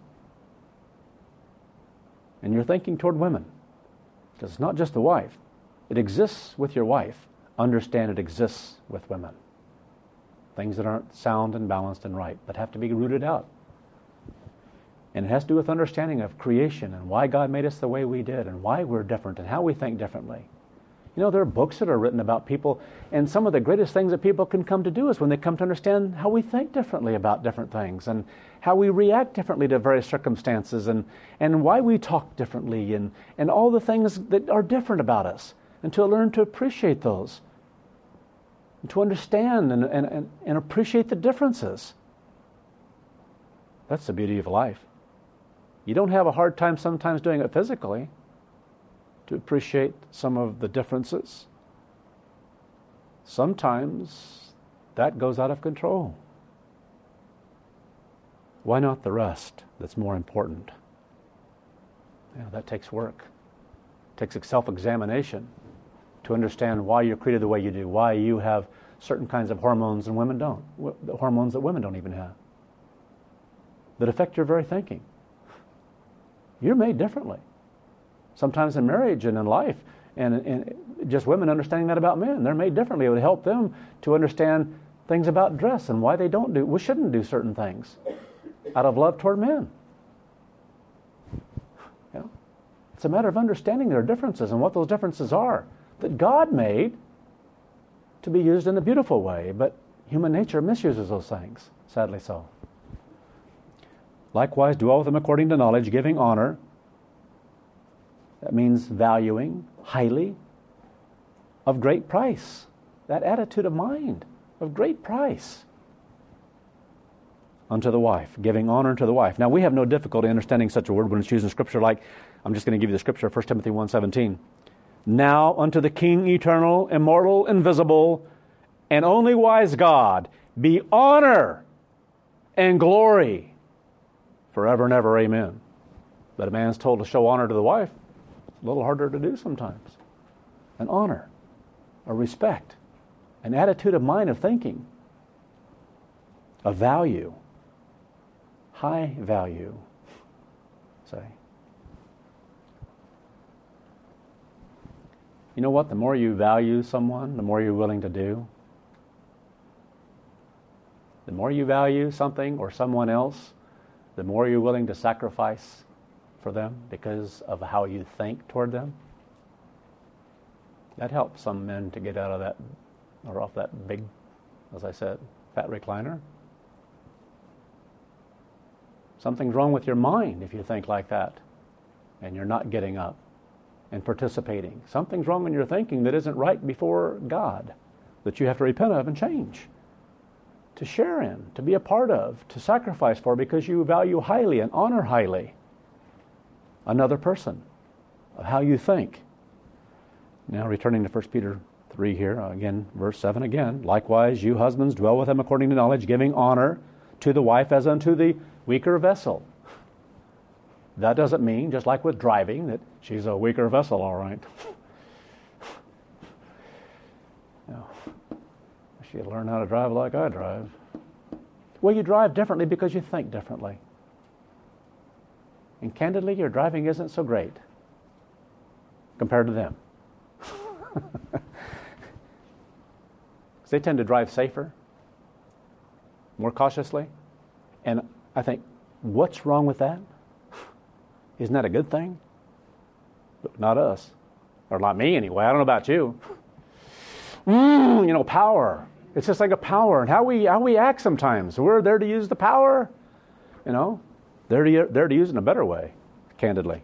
And you're thinking toward women. Because it's not just the wife. It exists with your wife. Understand it exists with women. Things that aren't sound and balanced and right, but have to be rooted out. And it has to do with understanding of creation and why God made us the way we did and why we're different and how we think differently. You know, there are books that are written about people, and some of the greatest things that people can come to do is when they come to understand how we think differently about different things and how we react differently to various circumstances and, and why we talk differently and, and all the things that are different about us, and to learn to appreciate those, and to understand and, and, and, and appreciate the differences. That's the beauty of life. You don't have a hard time sometimes doing it physically, to appreciate some of the differences. Sometimes that goes out of control. Why not the rest that's more important? Yeah, that takes work. It takes self-examination to understand why you're created the way you do, why you have certain kinds of hormones and women don't, the hormones that women don't even have, that affect your very thinking. You're made differently. Sometimes in marriage and in life, and, and just women understanding that about men. They're made differently. It would help them to understand things about dress and why they don't do, we shouldn't do certain things out of love toward men. You know? It's a matter of understanding their differences and what those differences are that God made to be used in a beautiful way, but human nature misuses those things, sadly so. Likewise, dwell with them according to knowledge, giving honor. That means valuing highly, of great price. That attitude of mind, of great price. Unto the wife, giving honor to the wife. Now, we have no difficulty understanding such a word when it's used in Scripture, like, I'm just going to give you the Scripture, First Timothy one seventeen. Now unto the King eternal, immortal, invisible, and only wise God, be honor and glory forever and ever, amen. But a man's told to show honor to the wife. It's a little harder to do sometimes. An honor, a respect, an attitude of mind of thinking, a value, high value, say. You know what? The more you value someone, the more you're willing to do. The more you value something or someone else, the more you're willing to sacrifice for them because of how you think toward them. That helps some men to get out of that, or off that big, as I said, fat recliner. Something's wrong with your mind if you think like that and you're not getting up and participating. Something's wrong in your thinking that isn't right before God, that you have to repent of and change, to share in, to be a part of, to sacrifice for, because you value highly and honor highly another person, of how you think. Now, returning to First Peter three here, again, verse seven again. Likewise, you husbands, dwell with them according to knowledge, giving honor to the wife as unto the weaker vessel. That doesn't mean, just like with driving, that she's a weaker vessel, all right. No. She'd learn how to drive like I drive. Well, you drive differently because you think differently. And candidly, your driving isn't so great compared to them. They tend to drive safer, more cautiously. And I think, what's wrong with that? Isn't that a good thing? But not us. Or not me anyway. I don't know about you. Mm, you know, power. It's just like a power. And how we how we act sometimes. We're there to use the power. You know, they're to, they're to use it in a better way, candidly.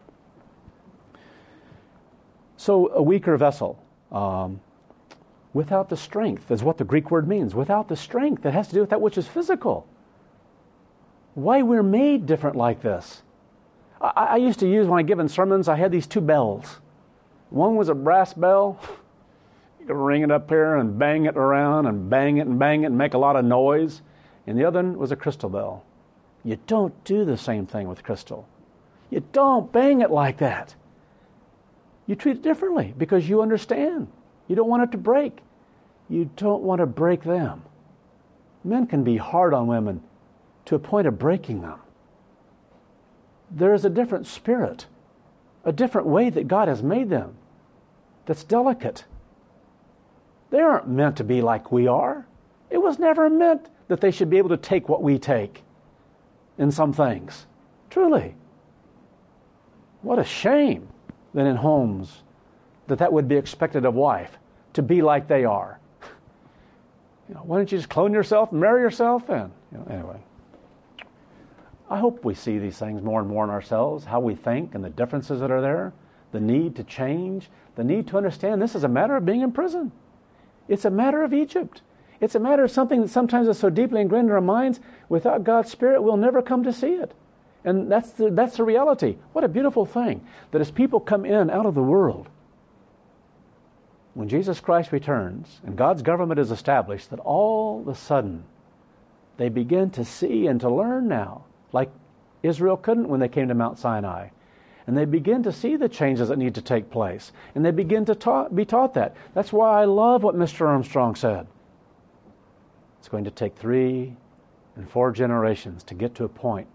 So a weaker vessel. Um, without the strength is what the Greek word means. Without the strength. It has to do with that which is physical. Why we're made different like this. I, I used to use, when I give in sermons, I had these two bells. One was a brass bell. You could ring it up here and bang it around and bang it and bang it and make a lot of noise. And the other one was a crystal bell. You don't do the same thing with crystal. You don't bang it like that. You treat it differently because you understand. You don't want it to break. You don't want to break them. Men can be hard on women to a point of breaking them. There is a different spirit, a different way that God has made them that's delicate. They aren't meant to be like we are. It was never meant that they should be able to take what we take in some things. Truly. What a shame that in homes that that would be expected of wife, to be like they are. You know, why don't you just clone yourself and marry yourself? And you know, anyway. I hope we see these things more and more in ourselves, how we think and the differences that are there, the need to change, the need to understand this is a matter of being in prison. It's a matter of Egypt. It's a matter of something that sometimes is so deeply ingrained in our minds, without God's Spirit, we'll never come to see it. And that's the, that's the reality. What a beautiful thing, that as people come in out of the world, when Jesus Christ returns and God's government is established, that all of a sudden they begin to see and to learn now, like Israel couldn't when they came to Mount Sinai. And they begin to see the changes that need to take place. And they begin to ta- be taught that. That's why I love what Mister Armstrong said. It's going to take three and four generations to get to a point,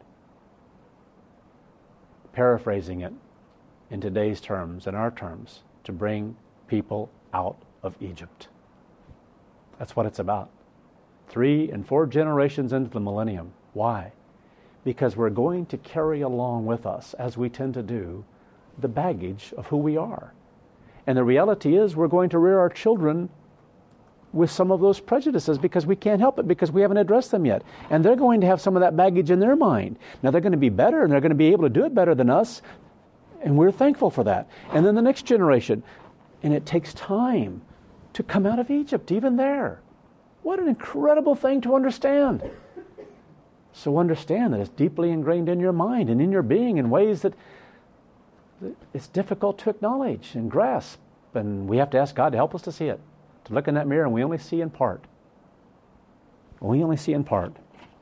paraphrasing it in today's terms, in our terms, to bring people out of Egypt. That's what it's about. Three and four generations into the millennium. Why? Because we're going to carry along with us, as we tend to do, the baggage of who we are. And the reality is we're going to rear our children with some of those prejudices because we can't help it, because we haven't addressed them yet. And they're going to have some of that baggage in their mind. Now they're going to be better, and they're going to be able to do it better than us, and we're thankful for that. And then the next generation. And it takes time to come out of Egypt, even there. What an incredible thing to understand. So understand that it's deeply ingrained in your mind and in your being in ways that it's difficult to acknowledge and grasp. And we have to ask God to help us to see it. To look in that mirror and we only see in part. We only see in part.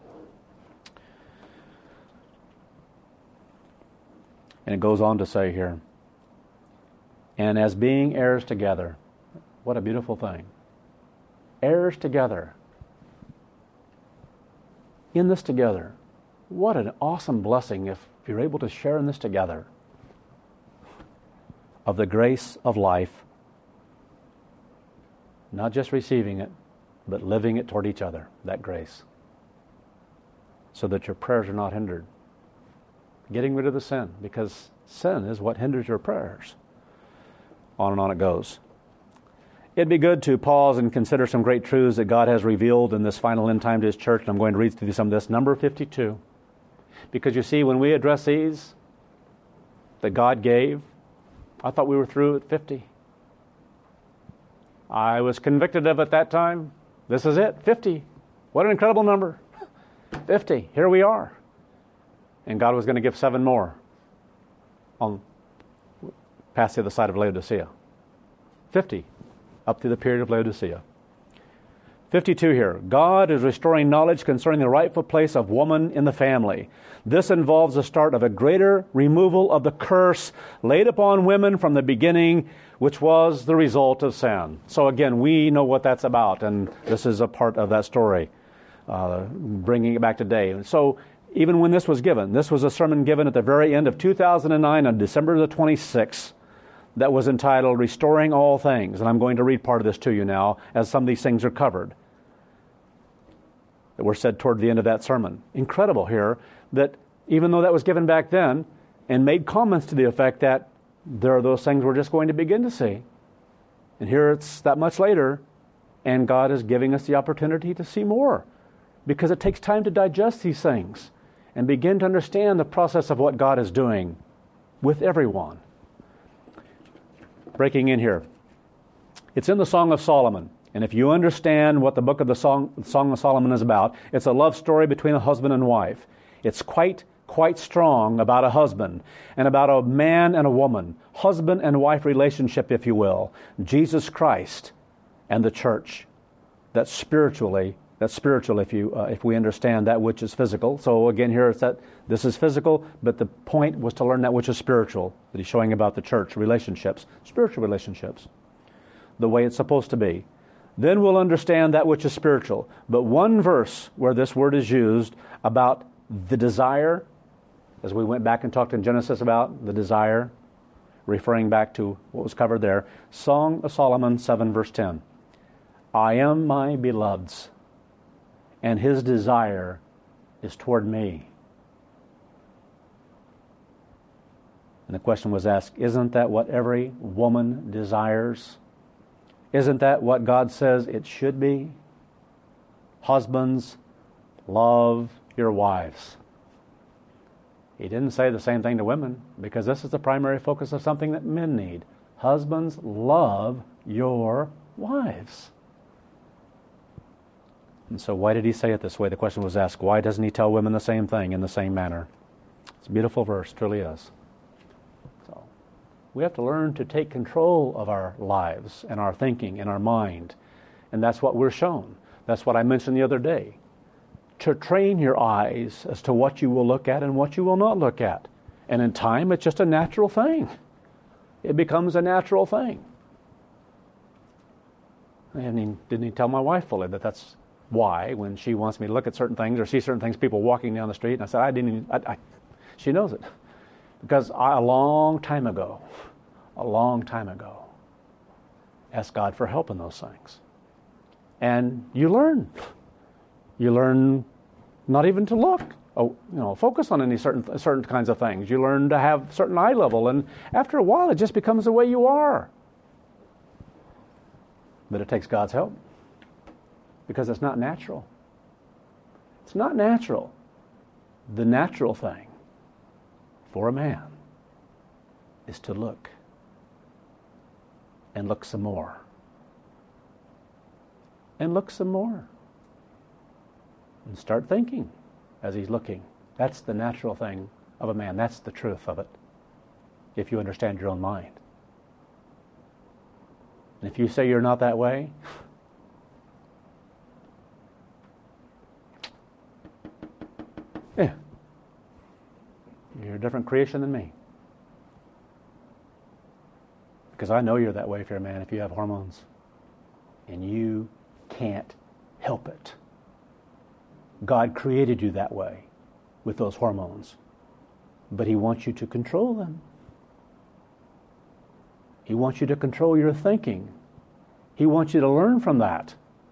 And it goes on to say here, and as being heirs together. What a beautiful thing. Heirs together. In this together. What an awesome blessing if you're able to share in this together. Of the grace of life. Not just receiving it, but living it toward each other, that grace. So that your prayers are not hindered. Getting rid of the sin, because sin is what hinders your prayers. On and on it goes. It'd be good to pause and consider some great truths that God has revealed in this final end time to His church. And I'm going to read through some of this. Number fifty-two. Because you see, when we address these that God gave, I thought we were through at fifty. I was convicted of at that time. This is it, fifty. What an incredible number. fifty. Here we are. And God was going to give seven more on past the other side of Laodicea. fifty, up to the period of Laodicea. fifty-two here. God is restoring knowledge concerning the rightful place of woman in the family. This involves the start of a greater removal of the curse laid upon women from the beginning, which was the result of sin. So again, we know what that's about, and this is a part of that story, uh, bringing it back today. And so even when this was given, this was a sermon given at the very end of two thousand nine on December the twenty-sixth, that was entitled Restoring All Things. And I'm going to read part of this to you now as some of these things are covered. that were said toward the end of that sermon. Incredible here that even though that was given back then and made comments to the effect that there are those things we're just going to begin to see. And here it's that much later, and God is giving us the opportunity to see more, because it takes time to digest these things and begin to understand the process of what God is doing with everyone. Breaking in here. It's in the Song of Solomon. And if you understand what the book of the Song, Song of Solomon is about, it's a love story between a husband and wife. It's quite, quite strong about a husband and about a man and a woman, husband and wife relationship, if you will, Jesus Christ and the church. That's spiritually, that's spiritual if you uh, if we understand that which is physical. So again, here it's that this is physical, but the point was to learn that which is spiritual, that he's showing about the church, relationships, spiritual relationships, the way it's supposed to be. Then we'll understand that which is spiritual. But one verse where this word is used about the desire, as we went back and talked in Genesis about the desire, referring back to what was covered there, Song of Solomon seven verse ten. I am my beloved's, and his desire is toward me. And the question was asked, isn't that what every woman desires? Isn't that what God says it should be? Husbands, love your wives. He didn't say the same thing to women, because this is the primary focus of something that men need. Husbands, love your wives. And so why did he say it this way? The question was asked, why doesn't he tell women the same thing in the same manner? It's a beautiful verse, truly is. So we have to learn to take control of our lives and our thinking and our mind. And that's what we're shown. That's what I mentioned the other day. To train your eyes as to what you will look at and what you will not look at. And in time, it's just a natural thing. It becomes a natural thing. I mean, didn't even tell my wife fully that that's why, when she wants me to look at certain things or see certain things, people walking down the street, and I said, I didn't even, I, I, she knows it. Because I, a long time ago, a long time ago, asked God for help in those things. And you learn. You learn not even to look, oh, you know, focus on any certain certain kinds of things. You learn to have certain eye level, and after a while, it just becomes the way you are. But it takes God's help, because it's not natural. It's not natural. The natural thing for a man is to look and look some more and look some more and start thinking as he's looking. That's the natural thing of a man. That's the truth of it, if you understand your own mind. And if you say you're not that way, yeah, you're a different creation than me. Because I know you're that way if you're a man, if you have hormones. And you can't help it. God created you that way with those hormones. But He wants you to control them. He wants you to control your thinking. He wants you to learn from that.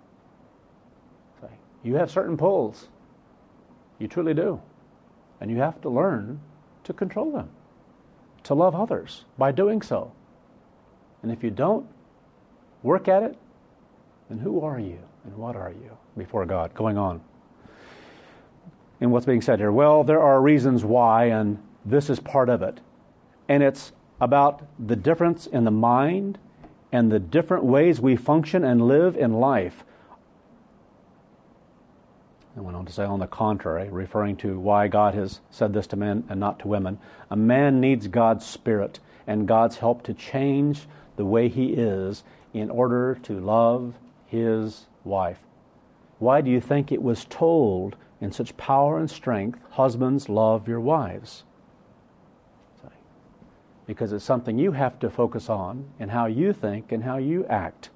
You have certain pulls. You truly do. And you have to learn to control them, to love others by doing so. And if you don't work at it, then who are you and what are you before God? Going on. And what's being said here? Well, there are reasons why, and this is part of it. And it's about the difference in the mind and the different ways we function and live in life. I went on to say, on the contrary, referring to why God has said this to men and not to women. A man needs God's Spirit and God's help to change the way he is in order to love his wife. Why do you think it was told in such power and strength, husbands, love your wives? Because it's something you have to focus on in how you think and how you act.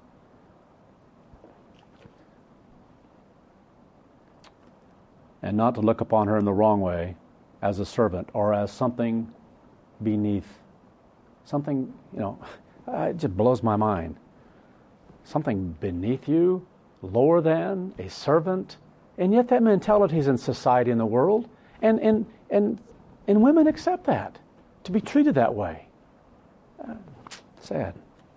And not to look upon her in the wrong way as a servant or as something beneath. Something, you know, it just blows my mind. Something beneath you, lower than, a servant. And yet that mentality is in society in the world. And, and, and, and women accept that, to be treated that way. Uh, sad.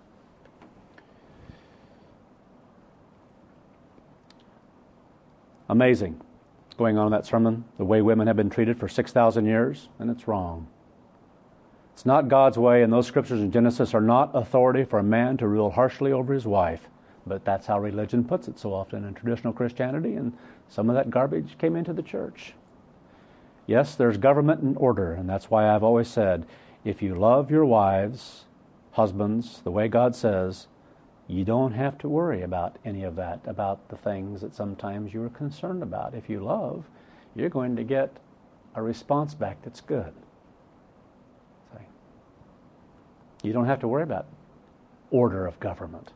Amazing. Going on in that sermon, the way women have been treated for six thousand years, and it's wrong. It's not God's way, and those scriptures in Genesis are not authority for a man to rule harshly over his wife. But that's how religion puts it so often in traditional Christianity, and some of that garbage came into the church. Yes, there's government and order, and that's why I've always said, if you love your wives, husbands, the way God says, you don't have to worry about any of that, about the things that sometimes you're concerned about. If you love, you're going to get a response back that's good. You don't have to worry about order of government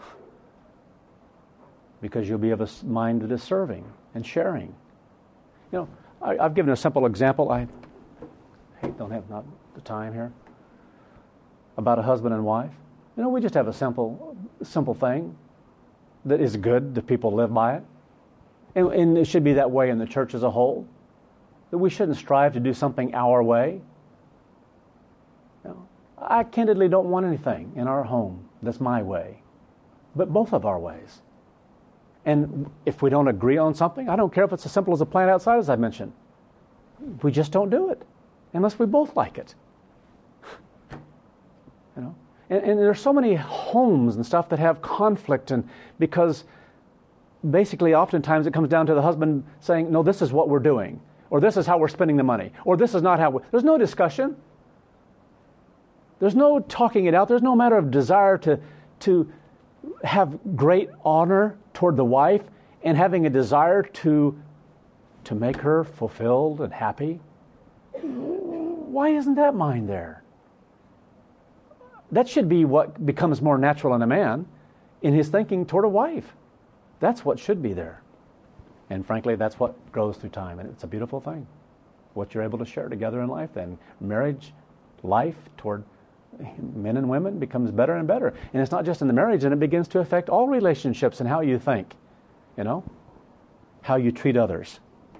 because you'll be of a mind that is serving and sharing. You know, I, I've given a simple example. I hate don't have not the time here about a husband and wife. You know, we just have a simple, simple thing that is good that people live by it, and, and it should be that way in the church as a whole. That we shouldn't strive to do something our way. You know, I candidly don't want anything in our home that's my way, but both of our ways. And if we don't agree on something, I don't care if it's as simple as a plant outside, as I mentioned. We just don't do it unless we both like it. You know, and, and there's so many homes and stuff that have conflict, and because basically oftentimes it comes down to the husband saying, no, this is what we're doing, or this is how we're spending the money, or this is not how we... There's no discussion. There's no talking it out. There's no matter of desire to, to have great honor toward the wife and having a desire to, to make her fulfilled and happy. Why isn't that mind there? That should be what becomes more natural in a man in his thinking toward a wife. That's what should be there. And frankly, that's what grows through time. And it's a beautiful thing. What you're able to share together in life, then marriage, life toward men and women becomes better and better. And it's not just in the marriage, and it begins to affect all relationships and how you think, you know, how you treat others.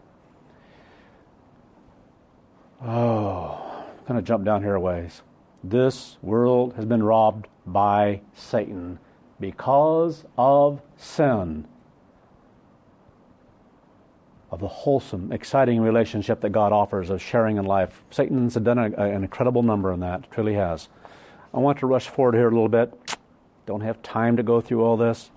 Oh, I'm going to jump down here a ways. This world has been robbed by Satan because of sin, of the wholesome, exciting relationship that God offers of sharing in life. Satan's done a, an incredible number in that, truly has. I want to rush forward here a little bit. Don't have time to go through all this.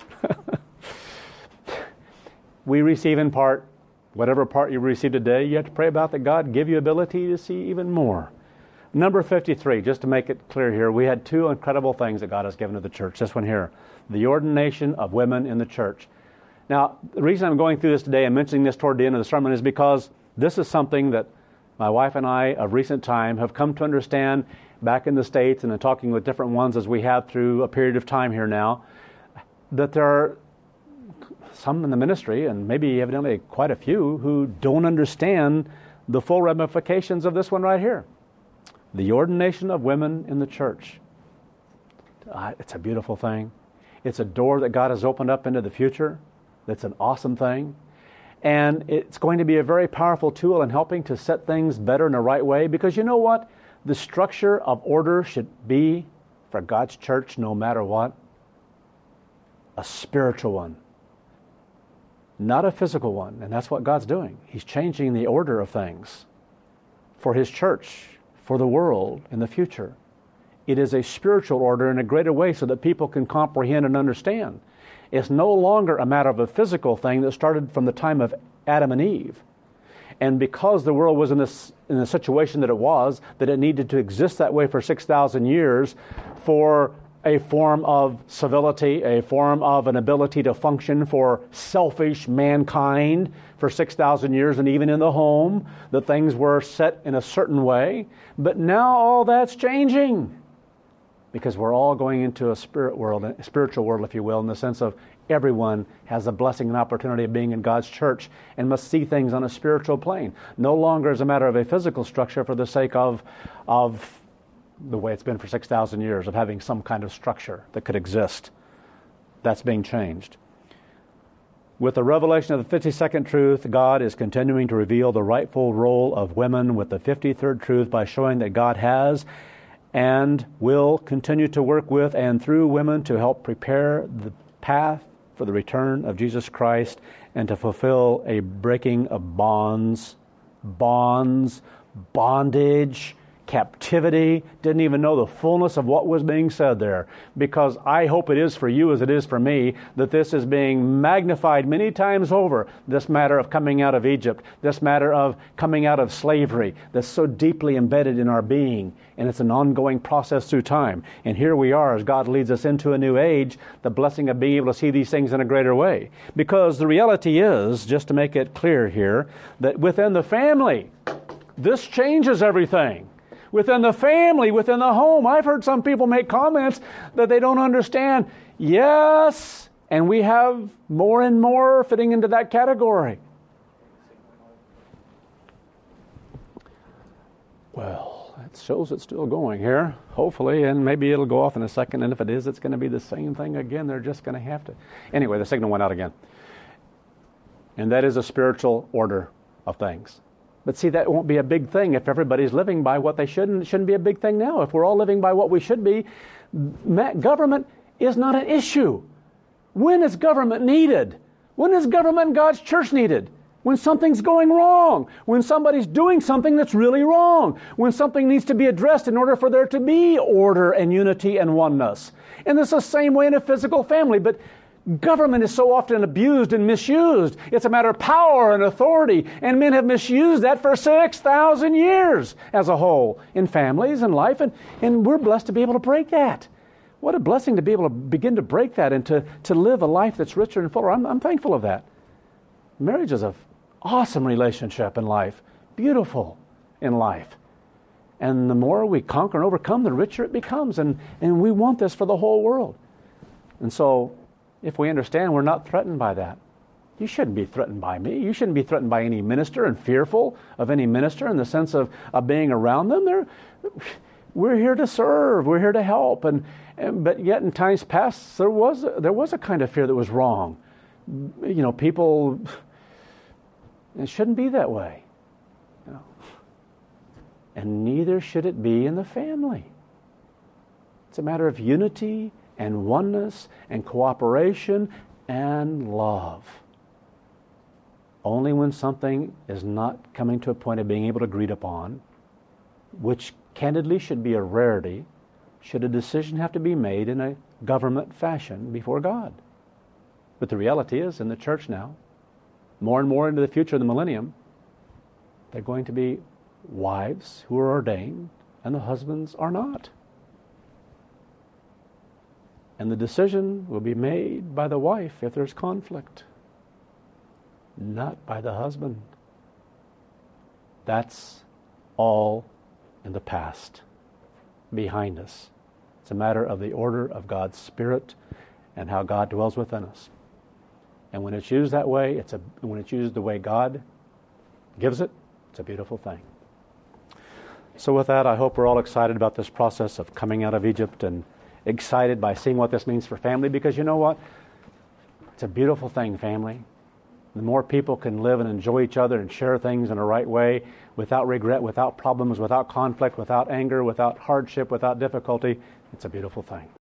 We receive in part. Whatever part you receive today, you have to pray about that God give you ability to see even more. Number fifty-three, just to make it clear here, we had two incredible things that God has given to the church. This one here, the ordination of women in the church. Now, the reason I'm going through this today and mentioning this toward the end of the sermon is because this is something that my wife and I of recent time have come to understand back in the States and in talking with different ones as we have through a period of time here now, that there are some in the ministry, and maybe evidently quite a few, who don't understand the full ramifications of this one right here. The ordination of women in the church. Uh, it's a beautiful thing. It's a door that God has opened up into the future. That's an awesome thing. And it's going to be a very powerful tool in helping to set things better in the right way, because you know what? The structure of order should be, for God's church, no matter what, a spiritual one. Not a physical one. And that's what God's doing. He's changing the order of things for His church, for the world in the future. It is a spiritual order in a greater way so that people can comprehend and understand. It's no longer a matter of a physical thing that started from the time of Adam and Eve. And because the world was in this in the situation that it was, that it needed to exist that way for six thousand years for a form of civility, a form of an ability to function for selfish mankind for six thousand years, and even in the home, the things were set in a certain way. But now all that's changing, because we're all going into a spirit world, a spiritual world, if you will, in the sense of everyone has the blessing and opportunity of being in God's church and must see things on a spiritual plane. No longer as a matter of a physical structure for the sake of, of the way it's been for six thousand years, of having some kind of structure that could exist. That's being changed. With the revelation of the fifty-second truth, God is continuing to reveal the rightful role of women with the fifty-third truth by showing that God has and will continue to work with and through women to help prepare the path for the return of Jesus Christ and to fulfill a breaking of bonds, bonds, bondage, captivity. Didn't even know the fullness of what was being said there, because I hope it is for you as it is for me that this is being magnified many times over, this matter of coming out of Egypt, this matter of coming out of slavery that's so deeply embedded in our being, and it's an ongoing process through time. And here we are as God leads us into a new age, the blessing of being able to see these things in a greater way. Because the reality is, just to make it clear here, that within the family, this changes everything. Within the family, within the home. I've heard some people make comments that they don't understand. Yes, and we have more and more fitting into that category. Well, it shows it's still going here, hopefully, and maybe it'll go off in a second, and if it is, it's going to be the same thing again. They're just going to have to. Anyway, the signal went out again. And that is a spiritual order of things. But see, that won't be a big thing if everybody's living by what they shouldn't. It shouldn't be a big thing now. If we're all living by what we should be, government is not an issue. When is government needed? When is government and God's church needed? When something's going wrong. When somebody's doing something that's really wrong. When something needs to be addressed in order for there to be order and unity and oneness. And it's the same way in a physical family. But government is so often abused and misused. It's a matter of power and authority, and men have misused that for six thousand years as a whole in families and life, and, and we're blessed to be able to break that. What a blessing to be able to begin to break that and to, to live a life that's richer and fuller. I'm, I'm thankful of that. Marriage is an awesome relationship in life, beautiful in life. And the more we conquer and overcome, the richer it becomes, and, and we want this for the whole world. And so, if we understand we're not threatened by that. You shouldn't be threatened by me. You shouldn't be threatened by any minister and fearful of any minister in the sense of, of being around them. They're, we're here to serve. We're here to help. And, and but yet in times past, there was, a, there was a kind of fear that was wrong. You know, people, it shouldn't be that way. You know. And neither should it be in the family. It's a matter of unity and oneness and cooperation and love. Only when something is not coming to a point of being able to agree upon, which candidly should be a rarity, should a decision have to be made in a government fashion before God. But the reality is, in the church now, more and more into the future of the millennium, they're going to be wives who are ordained and the husbands are not. And the decision will be made by the wife if there's conflict, not by the husband. That's all in the past, behind us. It's a matter of the order of God's Spirit and how God dwells within us. And when it's used that way, it's a when it's used the way God gives it, it's a beautiful thing. So with that, I hope we're all excited about this process of coming out of Egypt and excited by seeing what this means for family, because you know what? It's a beautiful thing, family. The more people can live and enjoy each other and share things in a right way, without regret, without problems, without conflict, without anger, without hardship, without difficulty, it's a beautiful thing.